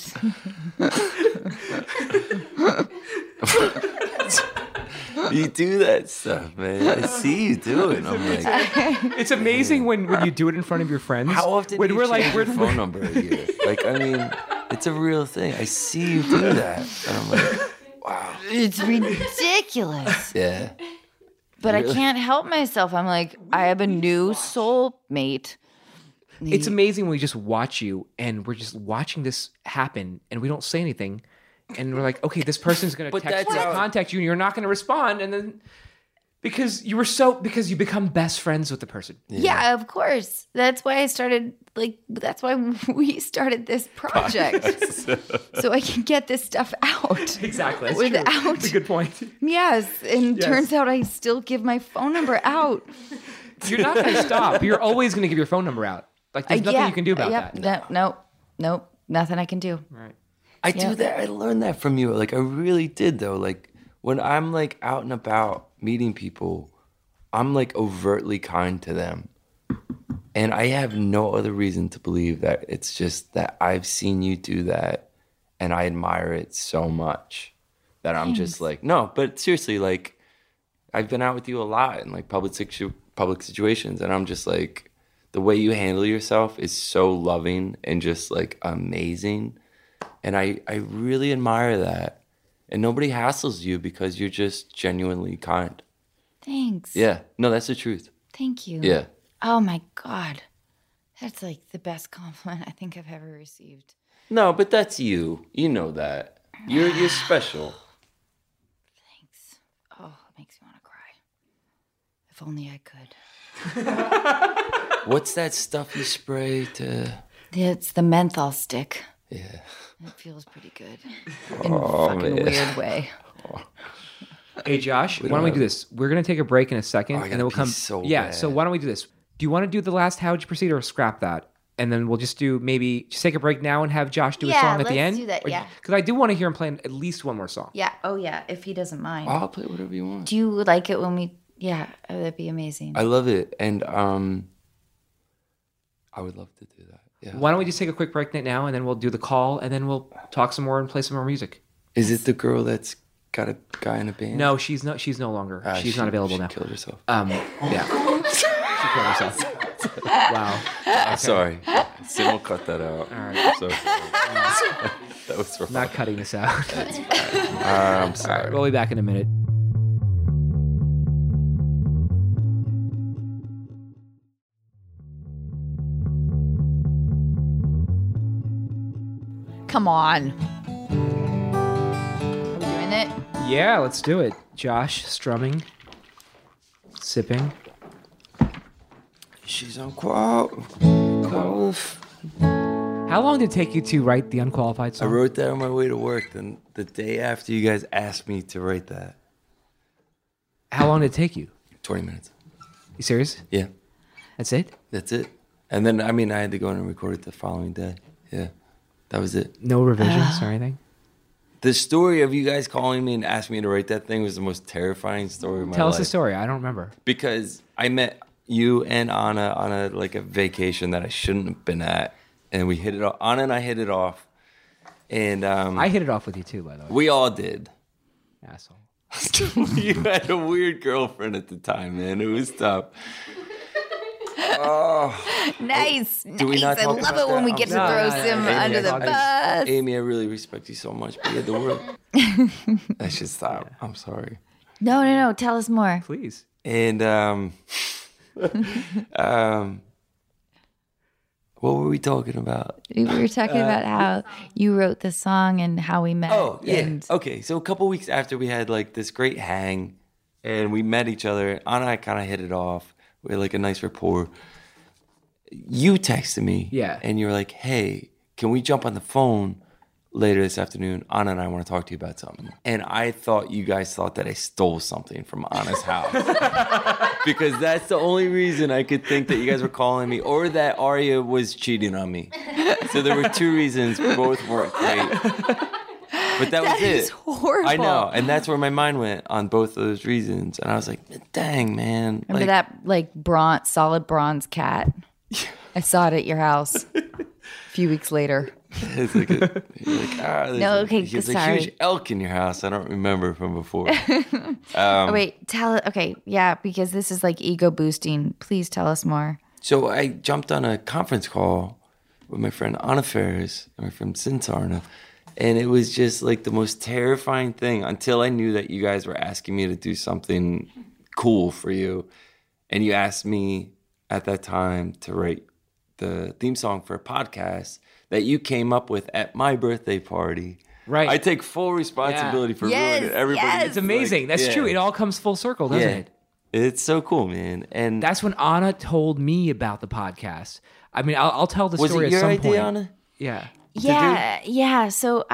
You do that stuff, man. I see you do it. I'm like, It's amazing when you do it in front of your friends. how often when do you we're change like your phone number a year? Like, I mean, it's a real thing. I see you do that, and I'm like, wow. it's ridiculous. Yeah. But I can't help myself. I'm like, I have a new soulmate. It's amazing when we just watch you and we're just watching this happen and we don't say anything. And we're like, okay, this person's going to But text that's you, how- contact you, and you're not going to respond. And then because you become best friends with the person. Yeah, of course. That's why I started that's why we started this project. So I can get this stuff out. Exactly. That's Without- true. That's a good point. Yes, and turns out I still give my phone number out. You're not going to stop. You're always going to give your phone number out. Like there's nothing you can do about that. Nope, nothing I can do. Right. I do that. I learned that from you. Like, I really did, though. Like, when I'm, like, out and about meeting people, I'm, like, overtly kind to them. And I have no other reason to believe that. It's just that I've seen you do that, and I admire it so much that I'm just like, no. But seriously, like, I've been out with you a lot in, like, public situations, and I'm just like, the way you handle yourself is so loving and just, like, amazing. And I really admire that. And nobody hassles you because you're just genuinely kind. Thanks. Yeah. No, that's the truth. Thank you. Yeah. Oh my God. That's like the best compliment I think I've ever received. No, but that's you. You know that. You're special. Thanks. Oh, it makes me want to cry. If only I could. What's that stuff you spray to? It's the menthol stick. Yeah. It feels pretty good. In a fucking weird way. Hey Josh, why don't we do this? We're gonna take a break in a second, I and gotta then we'll pee come. so yeah. bad. So why don't we do this? Do you want to do the last How'd You Proceed or scrap that? And then we'll just do maybe just take a break now and have Josh do a Yeah, song at the let's end. do that, yeah. Because I do want to hear him playing at least one more song. Yeah. Oh, yeah. If he doesn't mind. I'll play whatever you want. Do you like it when we? Yeah. Oh, that'd be amazing. I love it. And I would love to do that. Yeah. Why don't we just take a quick break now, and then we'll do the call, and then we'll talk some more and play some more music. Is it the girl that's got a guy in a band? No, she's no longer. She's not available she now. Killed herself. Yeah. She killed herself. Wow. Sorry. Sim will cut that out. All right. So that was wrong. Not cutting this out. I'm All sorry. right, we'll be back in a minute. Come on. Are we doing it? Yeah, let's do it. Josh strumming, sipping. She's on quote. How How long did it take you to write the Unqualified I song? wrote that on my way to work. Then the day after you guys asked me to write that. How long did it take you? 20 minutes. You serious? Yeah, That's it? that's it. And then, I mean, I had to go in and record it the following day. Yeah, that was it. No revisions or anything? The story of you guys calling me and asking me to write that thing was the most terrifying story of my Tell life. us the story. I don't remember. Because I met you and Anna on a vacation that I shouldn't have been at, and we hit it off. Anna and I hit it off, and I hit it off with you too, by the way. we all did. Asshole. You had a weird girlfriend at the time, man. It was tough. Nice. Do we not I talk love about it when that? we I'm get to sorry. throw Sim Amy, under the bus. Amy, I really respect you so much, but you had the world. I should stop. I'm sorry. No. Tell us more. Please. And what were we talking about? We were talking about how you wrote the song and how we met. Oh, yeah. And Okay, so a couple weeks after we had like this great hang and we met each other, Anna and I kind of hit it off. We had like a nice rapport. You texted me. Yeah. And you were like, hey, can we jump on the phone later this afternoon? Anna and I want to talk to you about something. And I thought you guys thought that I stole something from Anna's house. Because that's the only reason I could think that you guys were calling me or that Arya was cheating on me. So there were two reasons. Both weren't great. But that was it. is horrible. I know. And that's where my mind went on both of those reasons. And I was like, dang, man. remember that solid bronze cat? I saw it at your house a few weeks later. It's like, there's No, okay, there's a sorry. huge elk in your house. I don't remember from before. Oh, wait, tell it. Okay, yeah, because this is like ego boosting. Please tell us more. So I jumped on a conference call with my friend Anna Ferris and my friend Sintarna. And it was just like the most terrifying thing until I knew that you guys were asking me to do something cool for you. And you asked me at that time to write the theme song for a podcast that you came up with at my birthday party. Right. I take full responsibility for Yes, ruining it. Everybody, yes. It's amazing. That's true. It all comes full circle, doesn't it? It's so cool, man. And That's when Anna told me about the podcast. I mean, I'll tell the was story it at your some idea, point. Anna? Yeah. Yeah. So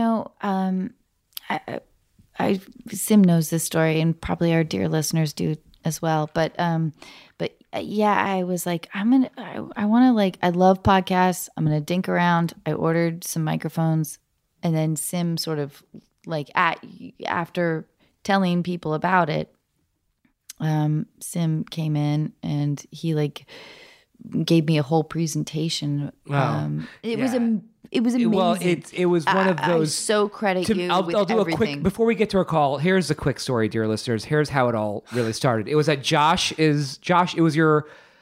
Sim knows this story, and probably our dear listeners do as well. But yeah, I was like, I love podcasts. I'm gonna dink around. I ordered some microphones, and then Sim sort of like after telling people about it, Sim came in and he like gave me a whole presentation. It was amazing. Well, it was one of those. I so credit you. I'll do everything. a quick before we get to our call. Here's a quick story, dear listeners. Here's how it all really started. It was at Josh. It was your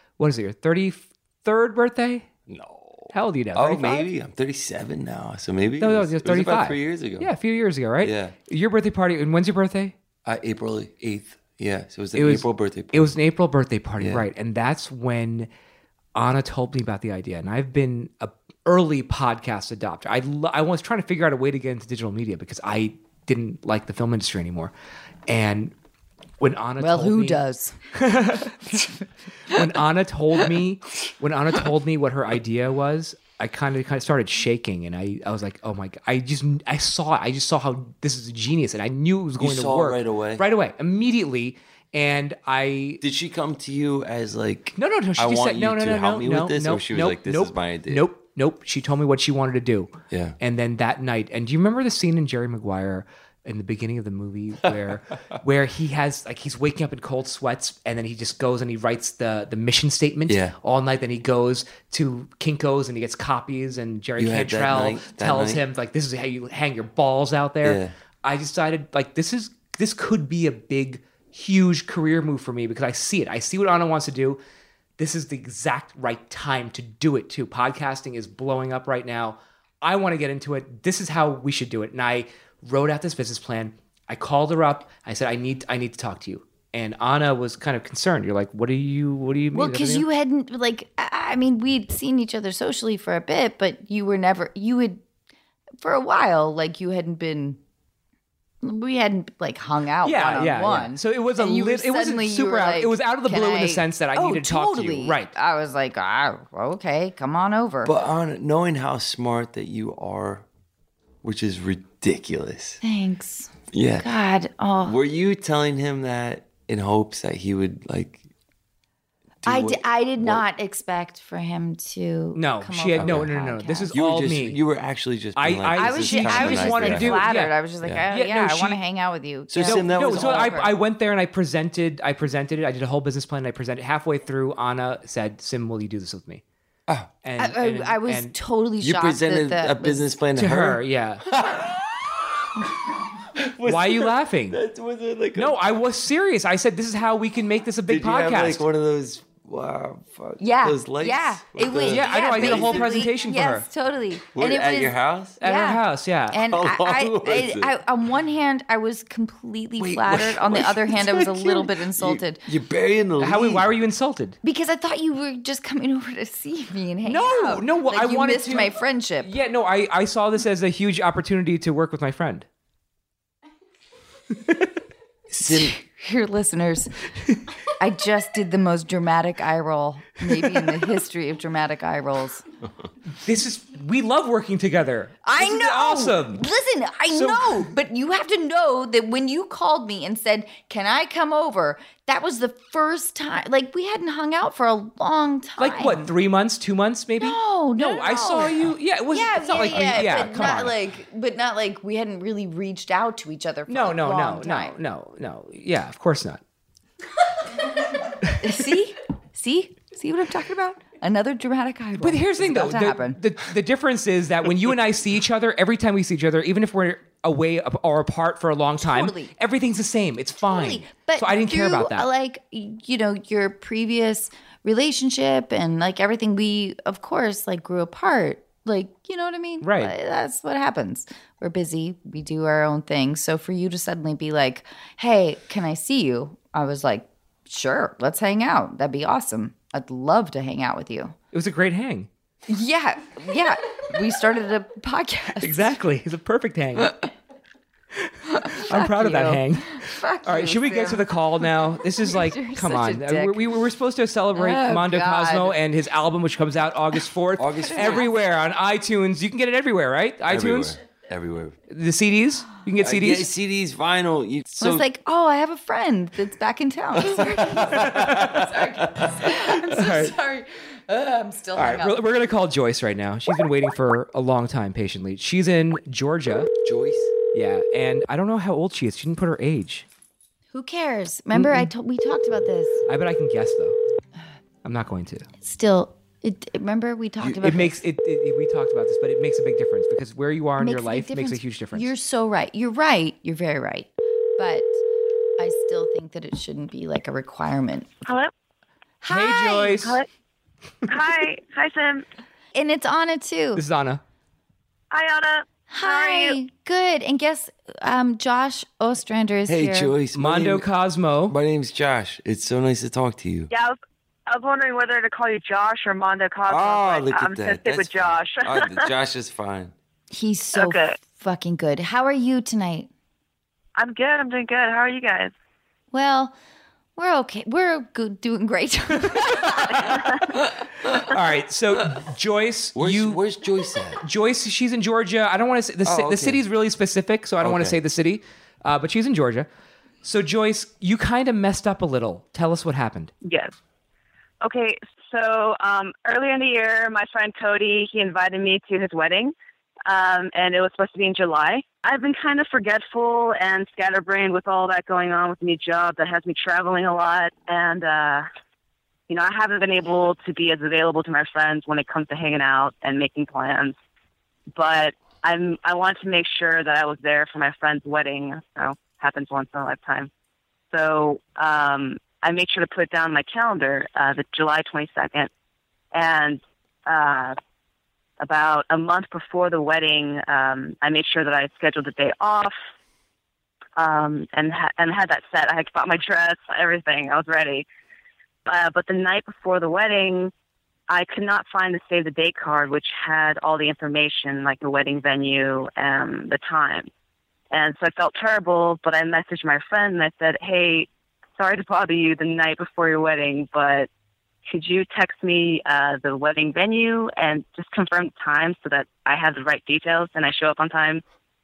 33rd birthday? No. How old are you now? Oh, 35? maybe. I'm 37 now. So maybe No, it it was was 35. about 3 years ago. Yeah, a few years ago, right? Yeah. Your birthday party. And when's your birthday? April 8th. Yeah. So it was an April birthday party. It was an April birthday party, Yeah. right? And that's when Anna told me about the idea. And I've been a early podcast adopter. I was trying to figure out a way to get into digital media because I didn't like the film industry anymore. And when Anna told me, does? when Anna told me what her idea was, I kind of started shaking, and I was like, oh my god! I just saw how this is genius, and I knew it was going to saw it work right away? immediately. And Did she come to you as like, no. She I just want said, you no, to help me with this? Or she was like, this is my idea? Nope. She told me what she wanted to do. Yeah. And then that night, and do you remember the scene in Jerry Maguire in the beginning of the movie where he has like he's waking up in cold sweats and then he just goes and he writes the mission statement all night. Then he goes to Kinko's and he gets copies, and Jerry You had that Cantrell that tells night? him like, this is how you hang your balls out there. Yeah. I decided like this could be a big, huge career move for me because I see it. I see what Anna wants to do. This is the exact right time to do it too. Podcasting is blowing up right now. I want to get into it. This is how we should do it. And I wrote out this business plan. I called her up. I said, I need to talk to you. And Anna was kind of concerned. You're like, what do you mean? Well, because you hadn't we'd seen each other socially for a bit, but you had for a while, like you hadn't been we hadn't like hung out one-on-one. So it was And it wasn't suddenly super were out. like, It was out of the "Can blue in the sense that I needed to talk to you. Right. I was like, okay, come on over. But knowing how smart that you are, which is ridiculous. Thanks. Yeah. God. Oh. Were you telling him that in hopes that he would like? I did not expect for him to. No, come she had over no. to the This is podcast. You all were just, me. You were actually just. Being I this was is kind of a just nice wanted guy. to do- flattered. yeah. I was just like, Yeah, I no, want to she- hang out with you. So Yeah. Sim, that was so all. I went there and I presented it. I did a whole business plan. And I presented halfway through. Anna said, "Sim, will you do this with me?" Oh. And I was and totally You shocked presented that a business plan to her. Yeah. Why are you laughing? Was it like No, I was serious. I said, "This is how we can make this a big Did you podcast." have like one of those? Wow, fuck. Yeah, Those lights. yeah, with it was. Yeah, I know, I did a whole basically, presentation for yes, her. totally. Where, and it at was your house? At her house, yeah. And How long was it? on one hand, I was completely Wait, flattered. wait, on the wait. other hand, I was a little bit insulted You're burying the lead. Why were you insulted? because I thought you were just coming over to see me and hang No, out. no, Like, I you wanted missed to- my friendship. Yeah, no, I saw this as a huge opportunity to work with my friend. Sim, Here, listeners, I just did the most dramatic eye roll, maybe in the history of dramatic eye rolls. We love working together. I This is know. awesome. Listen, I know, but you have to know that when you called me and said, "Can I come over?" That was the first time. Like we hadn't hung out for a long time. Like what, 3 months, 2 months, maybe? No, I saw you. Yeah, it was. Yeah, it's not like but come not on. but not like we hadn't really reached out to each other for a long time. No. Yeah, of course not. See what I'm talking about? Another dramatic eye roll. But here's the thing, though. It's about to happen. The difference is that when you and I see each other, every time we see each other, even if we're away or apart for a long time, Totally. everything's the same. It's fine. Totally. But so I didn't care about through, that. Like, your previous relationship and like everything, we, of course, like grew apart. Like, you know what I mean? Right. Like, that's what happens. We're busy. We do our own thing. So for you to suddenly be like, "Hey, can I see you?" I was like, "Sure, let's hang out. That'd be awesome. I'd love to hang out with you." It was a great hang. Yeah. We started a podcast. Exactly. It's a perfect hang. I'm proud of that you. hang. Fuck All right, you, should we get Sam. to the call now? This is like, You're come such on. a dick. We were supposed to celebrate Oh, Mondo God. Cosmo and his album, which comes out August 4th. August 4th. Everywhere on iTunes. You can get it everywhere, right? iTunes? Everywhere. The CDs? You can get CDs? Yeah, CDs, vinyl. I was like, "Oh, I have a friend that's back in town." Sorry. I'm so sorry. I'm still All right, hung up. we're going to call Joyce right now. She's been waiting for a long time patiently. She's in Georgia. Joyce. Yeah, and I don't know how old she is. She didn't put her age. Who cares? Remember, we talked about this. I bet I can guess, though. I'm not going to. Still, remember we talked about It makes it. We talked about this, but it makes a big difference because where you are in your Makes a big life makes a difference. huge difference. You're so right. You're right. You're very right. But I still think that it shouldn't be like a requirement. Hello? Hi. Joyce. Hello? Hi. Hi, Sim. And it's Anna too. This is Anna. Hi, Anna. How are Hi. you? Good. And guess Josh Ostrander is Hey, here. Joyce. Mondo Cosmo. My name's Josh. It's so nice to talk to you. Yeah, I was wondering whether to call you Josh or Mondo Cosmo. Oh, but look I'm at gonna that. stick with Josh. Josh is fine. He's so Okay. fucking good. How are you tonight? I'm good. I'm doing good. How are you guys? Well, we're okay. We're good, doing great. All right, so Joyce, Where's Joyce at? Joyce, she's in Georgia. I don't want to say Oh, okay. the city's really specific, so I don't want to Okay. say the city, but she's in Georgia. So Joyce, you kind of messed up a little. Tell us what happened. Yes. Okay, so earlier in the year, my friend Cody, he invited me to his wedding, and it was supposed to be in July. I've been kind of forgetful and scatterbrained with all that going on with the new job that has me traveling a lot, and I haven't been able to be as available to my friends when it comes to hanging out and making plans. But I wanted to make sure that I was there for my friend's wedding. So happens once in a lifetime. So I made sure to put down my calendar, the July 22nd, and about a month before the wedding, I made sure that I scheduled the day off, and had that set. I had bought my dress, everything. I was ready. But the night before the wedding, I could not find the save the date card, which had all the information, like the wedding venue and the time. And so I felt terrible, but I messaged my friend and I said, hey, sorry to bother you the night before your wedding, but could you text me the wedding venue and just confirm the time so that I have the right details and I show up on time?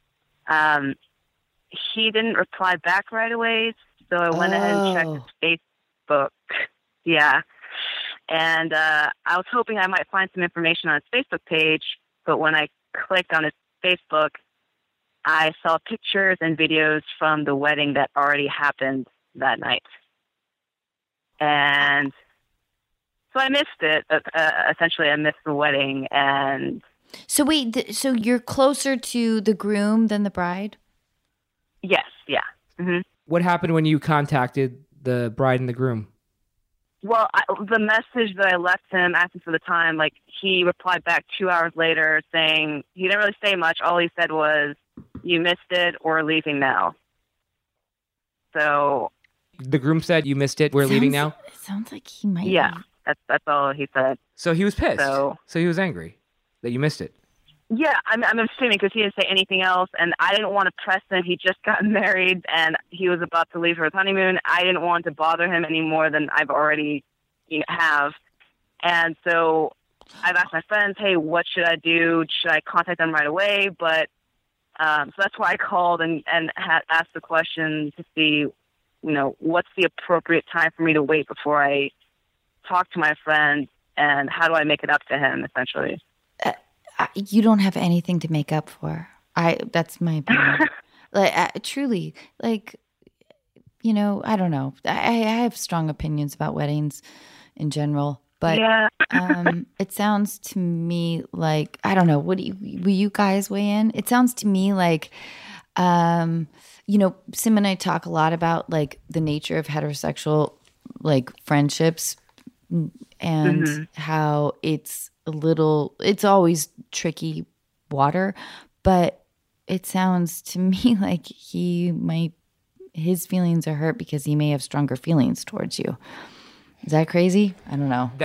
He didn't reply back right away, so I went ahead and checked his Facebook. Yeah. And I was hoping I might find some information on his Facebook page, but when I clicked on his Facebook, I saw pictures and videos from the wedding that already happened that night. And so I missed it. Essentially, I missed the wedding. And So wait, so you're closer to the groom than the bride? yes, yeah. Mm-hmm. What happened when you contacted the bride and the groom? Well, the message that I left him asking for the time, like, he replied back 2 hours later saying, he didn't really say much. All he said was, you missed it, or leaving now. So, The groom said, you missed it, we're leaving now? It sounds like he might yeah, have. that's all he said. So he was pissed. So he was angry that you missed it. Yeah, I'm assuming because he didn't say anything else, and I didn't want to press him. He just got married, and he was about to leave for his honeymoon. I didn't want to bother him any more than I've already have. And so I've asked my friends, hey, what should I do? Should I contact them right away? But so that's why I called and asked the question to see, what's the appropriate time for me to wait before I talk to my friend, and how do I make it up to him, essentially. You don't have anything to make up for. That's my opinion. Truly, I don't know. I have strong opinions about weddings in general, but yeah. It sounds to me like, I don't know. Will you guys weigh in? It sounds to me like, Sim and I talk a lot about like the nature of heterosexual like friendships and how it's always tricky water, but it sounds to me like his feelings are hurt because he may have stronger feelings towards you. Is that crazy? I don't know.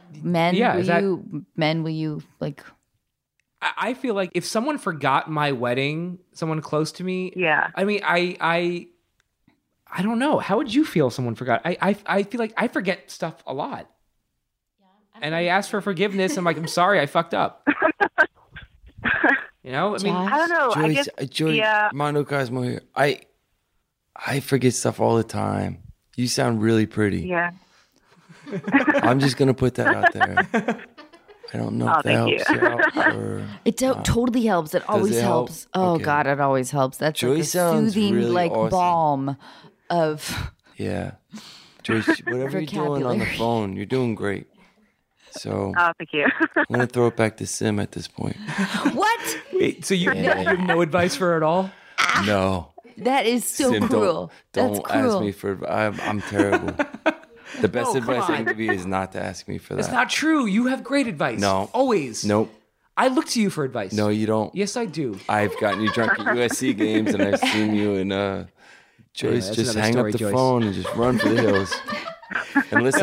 Will you like? I feel like if someone forgot my wedding, someone close to me. Yeah. I mean, I don't know. How would you feel if someone forgot? I feel like I forget stuff a lot. And I asked for forgiveness. I'm like, I'm sorry, I fucked up. I mean, I don't know. Joyce, I guess, Joyce, yeah. Mondo Cosmo here. I forget stuff all the time. You sound really pretty. Yeah. I'm just gonna put that out there. I don't know if that helps you out or It totally helps. It always it help? helps. Oh Okay. God, it always helps. That's Joyce like a sounds soothing really like awesome. balm of. yeah. Joyce, whatever you're doing on the Vocabulary. phone, you're doing great. So Oh, thank you. I'm gonna throw it back to Sim at this point. What? wait, so you have no advice for her at all? No. That is so Sim, cruel. don't That's cruel. ask me for I'm terrible. The best No, advice come I on. can give you is not to ask me for that. It's not true. You have great advice. No. Always. Nope. I look to you for advice. No, you don't. Yes, I do. I've gotten you drunk at USC games, and I've seen you and Joyce that's just another hang story, up the Joyce. phone and just run for the hills. And listen.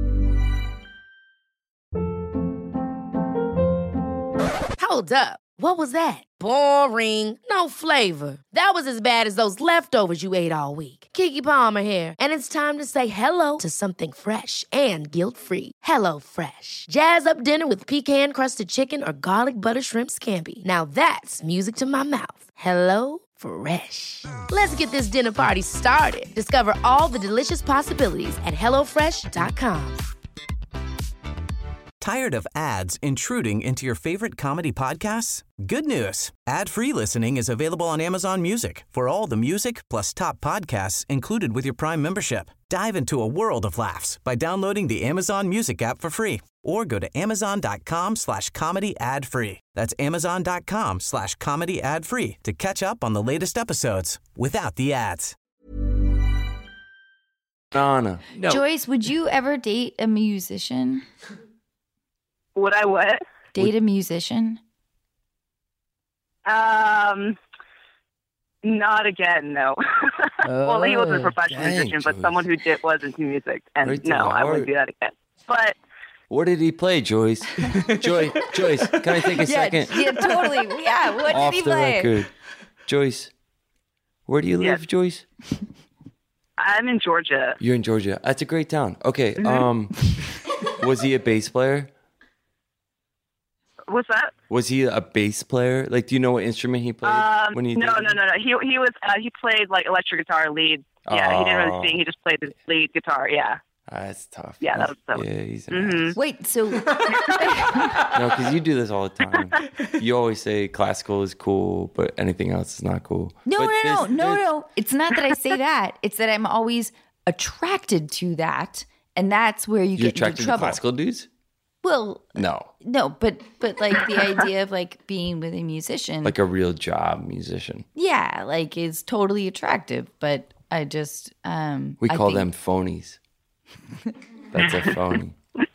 Hold up. What was that? Boring. No flavor. That was as bad as those leftovers you ate all week. Keke Palmer here, and it's time to say hello to something fresh and guilt-free. Hello Fresh. Jazz up dinner with pecan-crusted chicken or garlic butter shrimp scampi. Now that's music to my mouth. Hello Fresh. Let's get this dinner party started. Discover all the delicious possibilities at hellofresh.com. Tired of ads intruding into your favorite comedy podcasts? Good news. Ad-free listening is available on Amazon Music for all the music plus top podcasts included with your Prime membership. Dive into a world of laughs by downloading the Amazon Music app for free or go to amazon.com/comedy ad-free. That's amazon.com/comedy ad-free to catch up on the latest episodes without the ads. Donna. No. Joyce, would you ever date a musician? Would I what? Date a musician? Not again, no. Well, he wasn't a professional dang, musician, but Joyce. someone who was into music. And Right to no, the I wouldn't heart. do that again. But What did he play, Joyce? Joyce, can I take a second? Yeah, totally. Yeah, what Off did he the play? record. Joyce, Where do you live, Joyce? I'm in Georgia. You're in Georgia. That's a great town. Okay. Was he a bass player? What's that? Was he a bass player? Like, do you know what instrument he played when he? No. He was he played like electric guitar lead. Yeah, he didn't really sing. He just played the lead guitar. Yeah. That's tough. Yeah, that was Yeah, he's an ass. Wait, so No, because you do this all the time. You always say classical is cool, but anything else is not cool. no. It's not that I say that. It's that I'm always attracted to that, and that's where You're get into attracted to trouble. classical dudes? Well, No. but like the idea of like being with a musician, Like a real job musician. yeah, like is totally attractive. But I just We call them phonies. That's a phony.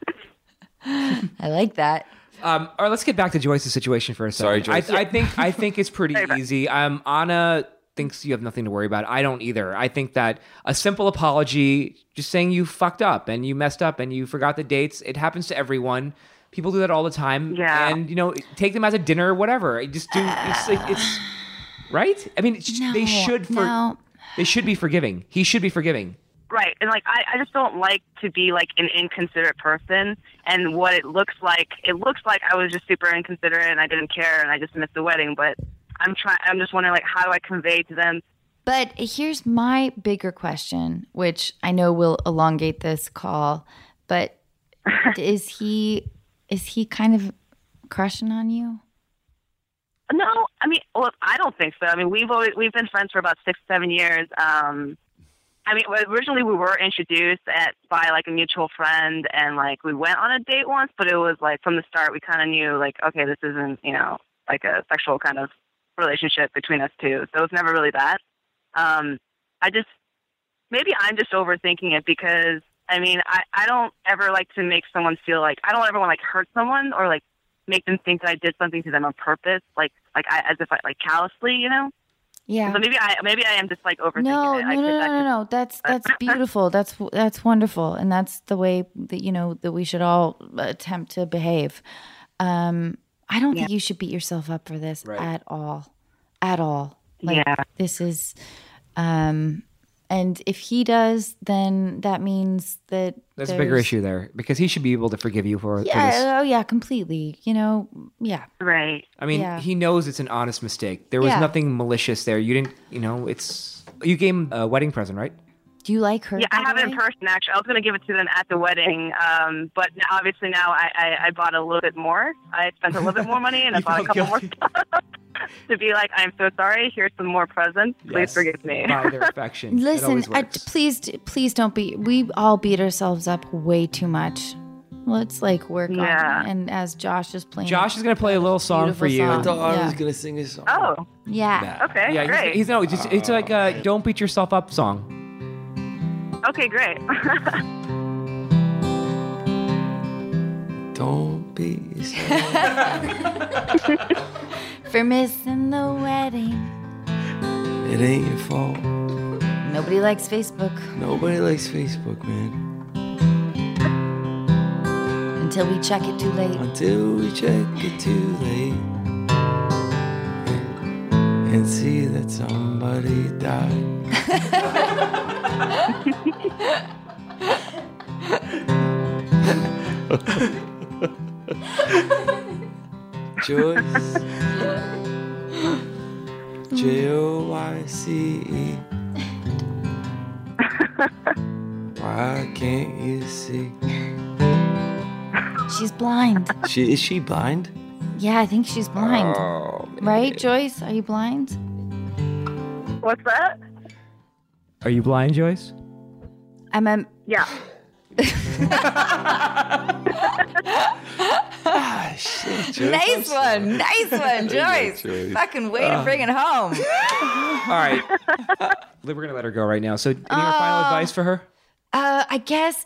I like that. All right, let's get back to Joyce's situation for a second. Sorry, Joyce. I think it's pretty easy. Anna thinks you have nothing to worry about. I don't either. I think that a simple apology, just saying you fucked up and you messed up and you forgot the dates, it happens to everyone. People do that all the time. Yeah. And take them out to dinner or whatever. Just do. It's right. I mean, they should They should be forgiving. He should be forgiving. Right. And like I just don't like to be like an inconsiderate person, and what it looks like I was just super inconsiderate and I didn't care and I just missed the wedding, but I'm just wondering, like, how do I convey to them? But here's my bigger question, which I know will elongate this call, but is he kind of crushing on you? No, I mean, well, I don't think so. I mean, we've been friends for about 6-7 years. I mean, originally we were introduced by like a mutual friend, and like we went on a date once, but it was like from the start we kind of knew like, okay, this isn't like a sexual kind of relationship between us two. So it was never really that. Maybe I'm just overthinking it, because I mean, I don't ever like to make someone feel like, I don't ever want to like hurt someone or like make them think that I did something to them on purpose, as if I like callously, Yeah. So maybe I am just like overthinking it. No. That's beautiful. That's wonderful, and that's the way that that we should all attempt to behave. I don't think you should beat yourself up for this at all. Like, this is, and if he does, then that means that there's a bigger issue there, because he should be able to forgive you for this. Oh yeah, completely. Yeah. Right. I mean, he knows it's an honest mistake. There was nothing malicious there. You didn't, you gave him a wedding present, right? Do you like her? Yeah, I have it in person, actually. I was going to give it to them at the wedding, but obviously now I bought a little bit more. I spent a little bit more money, and I bought a couple more stuff to be like, I'm so sorry. Here's some more presents. Please forgive me. By their affection. Listen, please don't we all beat ourselves up way too much. Let's like work on it. And as Josh is playing, Josh is going to play a little song for you. I thought I was going to sing a song. Oh. Yeah. Okay, Yeah, great. it's like a don't beat yourself up song. Okay, great. Don't be yourself. For missing the wedding. It ain't your fault. Nobody likes Facebook. Nobody likes Facebook, man. Until we check it too late. Until we check it too late and see that somebody died. Joyce, Joyce. Why can't you see? She's blind. Is she blind? Yeah, I think she's blind. Oh, man. Right, Joyce? Are you blind? What's that? Are you blind, Joyce? Yeah. Ah, shit, Joyce. Nice one, Joyce. Joyce. Fucking way to bring it home. All right. We're going to let her go right now. So, any final advice for her? I guess,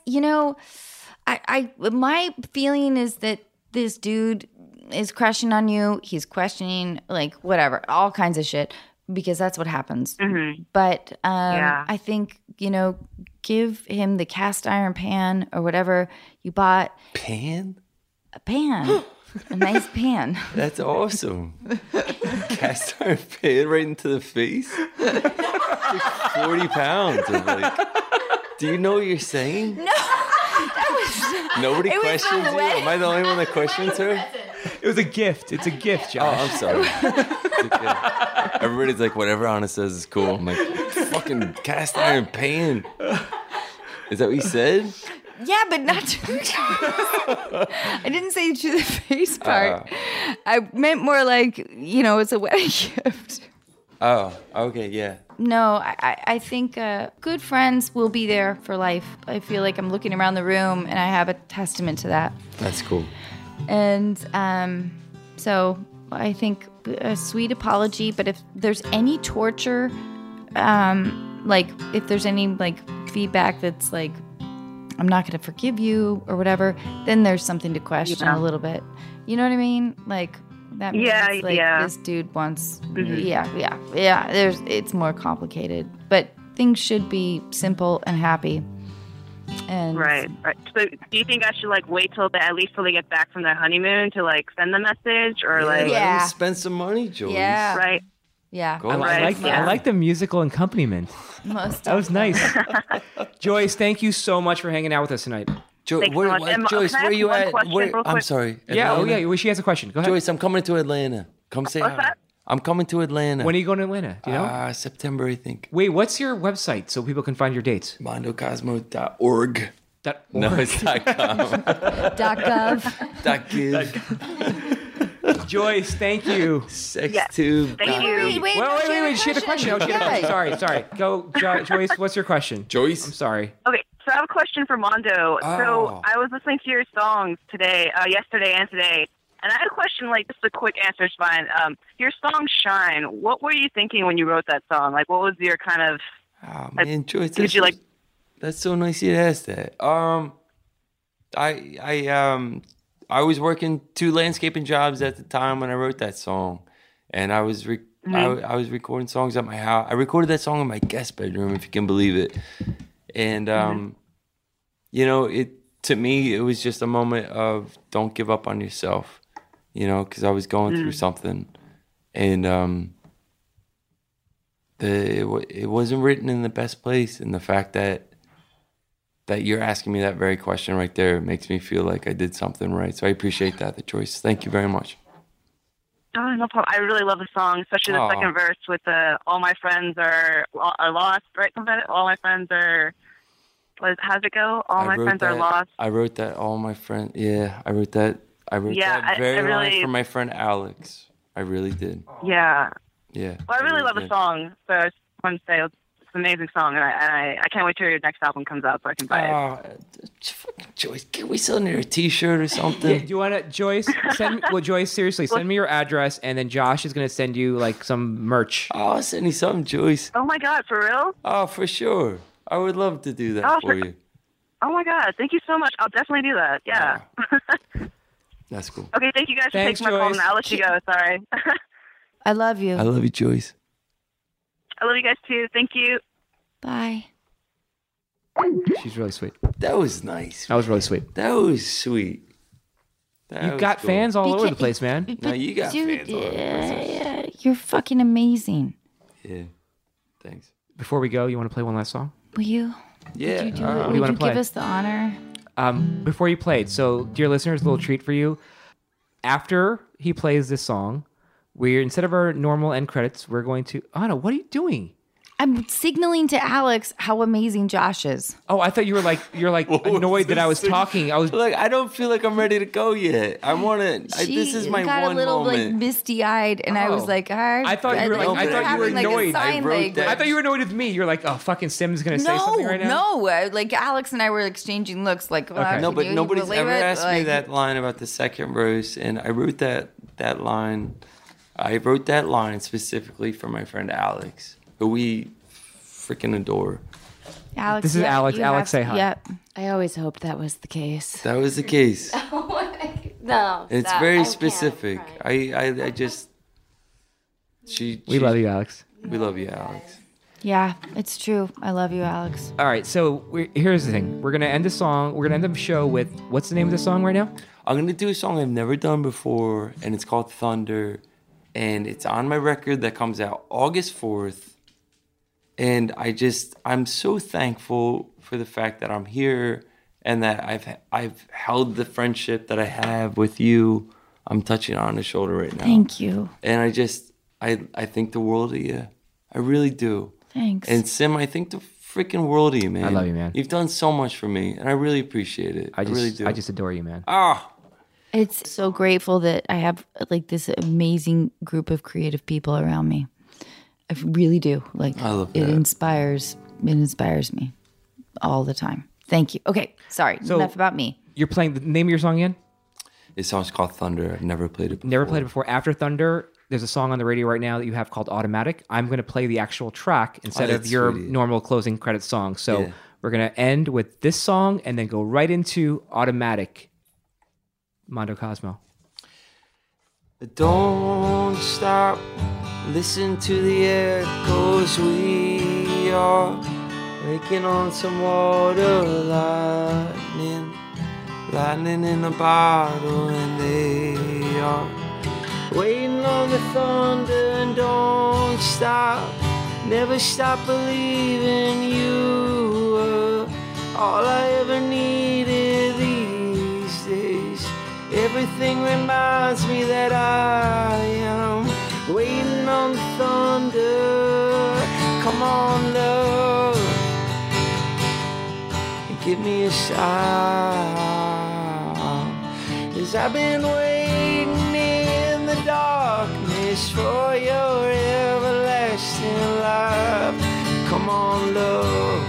my feeling is that this dude is crushing on you. He's questioning, like, whatever, all kinds of shit, because that's what happens. Mm-hmm. But I think, give him the cast iron pan or whatever you bought. Pan? A pan. A nice pan. That's awesome. Cast iron pan right into the face. It's like 40 pounds of like. Do you know what you're saying? No. Nobody It was questions the you. wedding. Am I the only one that questions her? It was a gift. It's a gift, Oh, Josh. I'm sorry. It's okay. Everybody's like, whatever Anna says is cool. I'm like, fucking cast iron pan. Is that what you said? Yeah, but not to the I didn't say to the face part. I meant more like, it's a wedding gift. Oh, okay, yeah. No, I think good friends will be there for life. I feel like I'm looking around the room and I have a testament to that. That's cool. And so I think a sweet apology, but if there's any torture, like if there's any like feedback that's like, I'm not going to forgive you or whatever, then there's something to question a little bit. You know what I mean? Like that means this dude wants, it's more complicated, but things should be simple and happy. And Right. So do you think I should like wait till at least till they get back from their honeymoon to like send the message or like Yeah. Let him spend some money, Joyce. Yeah. right? Yeah. Go I like the musical accompaniment. Most That was nice. Joyce, thank you so much for hanging out with us tonight. Thanks so much. And Joyce, can I where are ask you one at? question real I'm quick? sorry. Yeah, Atlanta? well, she has a question. Go ahead. Joyce, I'm coming to Atlanta. Come say What's hi. that? I'm coming to Atlanta. When are you going to Atlanta? Do you know? September, I think. Wait, what's your website so people can find your dates? MondoCosmo.org. No, it's .com. .gov. .giv. Joyce, thank you. Sextube. Thank you. Wait. She had a question. Oh, she had a question. Sorry. Go, Joyce. What's your question? Joyce? I'm sorry. Okay, so I have a question for Mondo. Oh. So I was listening to your songs today, yesterday and today, and I had a question, like, just a quick answer is fine. Your song Shine, what were you thinking when you wrote that song? Like, what was your kind of... Oh, man, Joyce, Did you, like... that's so nice you to ask that. I was working 2 landscaping jobs at the time when I wrote that song, and I was I was recording songs at my house. I recorded that song in my guest bedroom, if you can believe it. And to me, it was just a moment of don't give up on yourself, because I was going through something, and it wasn't written in the best place, and the fact that you're asking me that very question right there makes me feel like I did something right. So I appreciate that, Joyce. Thank you very much. Oh, no problem. I really love the song, especially the second verse with the all my friends are lost, right? All my friends are... How's it go? All my friends are lost. I wrote that. All my friends. Yeah, I wrote that. I wrote that very line for my friend Alex. I really did. Yeah. Yeah. Well, I really love the song, so I just want to say it's an amazing song, and I can't wait till your next album comes out so I can buy it. Fucking Joyce, can we sell her a T-shirt or something? Do you want to, Joyce? Joyce, seriously, send me your address, and then Josh is going to send you like some merch. Oh, I'll send you something, Joyce. Oh my God, for real? Oh, for sure. I would love to do that for you. Oh my God, thank you so much. I'll definitely do that. Yeah. That's cool. Okay, thank you guys for Thanks, taking my call, Joyce. and I'll let you go. Sorry. I love you. I love you, Joyce. I love you guys too. Thank you. Bye. She's really sweet. That was nice. That was really sweet. That was sweet. You've got fans all over the place, man. No, you got fans all over the place. Yeah, you're fucking amazing. Yeah. Thanks. Before we go, you want to play one last song? Will you? Yeah. Would you, what do you would wanna you play? give us the honor? Before you played, so dear listeners, a little treat for you. After he plays this song, instead of our normal end credits, we're going to... Anna, what are you doing? I'm signaling to Alex how amazing Josh is. Oh, I thought you were like annoyed that I was talking. I was Look, I don't feel like I'm ready to go yet. I want to. This is my got one a little moment. like misty-eyed, and I was Oh. like, I thought you were like, I thought you were annoyed. I wrote that. I thought you were annoyed with me. You're like, oh, fucking Sim's gonna say something right now. No, like Alex and I were exchanging looks like, Okay. No, can but you nobody's believe ever it? asked me Like, that line about the second verse, and I wrote that line. I wrote that line specifically for my friend Alex, who we freaking adore. Alex, This is yeah, Alex. you Alex, have- say hi. Yep. I always hoped that was the case. That was the case. No, It's very specific. I just. We love you, Alex. We love you, Alex. Yeah, it's true. I love you, Alex. All right, so here's the thing. We're going to end the song. We're going to end the show with, what's the name of the song right now? I'm going to do a song I've never done before, and it's called Thunder. And it's on my record that comes out August 4th. And I'm so thankful for the fact that I'm here and that I've held the friendship that I have with you. I'm touching on the shoulder right now. Thank you. And I think the world of you. I really do. Thanks. And Sim, I think the freaking world of you, man. I love you, man. You've done so much for me, and I really appreciate it. I really do. I just adore you, man. Ah. It's so grateful that I have like this amazing group of creative people around me. I really do. Like, I love it that. inspires me all the time. Thank you. Okay, sorry. So- Enough about me. You're playing the name of your song again? This song's called Thunder. I've never played it before. Never played it before. After Thunder, there's a song on the radio right now that you have called Automatic. I'm going to play the actual track instead of that's your sweet. normal closing credits song. So Yeah. we're going to end with this song and then go right into Automatic. Mondo Cosmo. Don't stop, listen to the echoes. We are waking on some water, lightning in a bottle, and they are waiting on the thunder. And don't stop, never stop believing you were all I ever needed these days. Everything reminds me that I am waiting on the thunder. Come on, love, and give me a sign. 'Cause I've been waiting in the darkness for your everlasting love. Come on, love,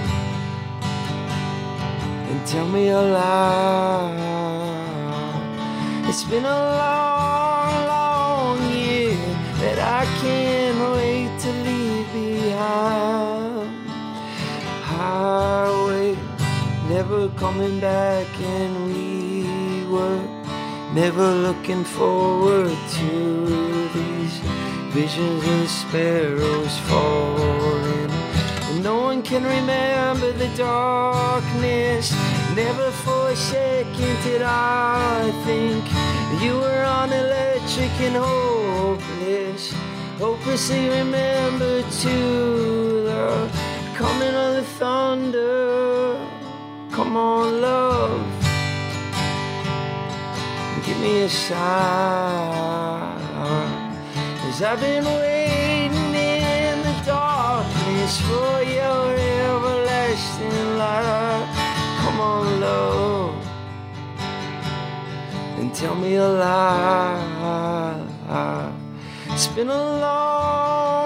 and tell me a lie. It's been a long, long year that I can't wait to leave behind. Highway, never coming back, and we were never looking forward to these visions of sparrows falling. And no one can remember the darkness. Never for a second did I think you were on electric and hopelessly remember to the coming of the thunder. Come on, love, give me a sign. 'Cause I've been waiting in the darkness for your everlasting light. Come on, love, and tell me a lie. It's been a long,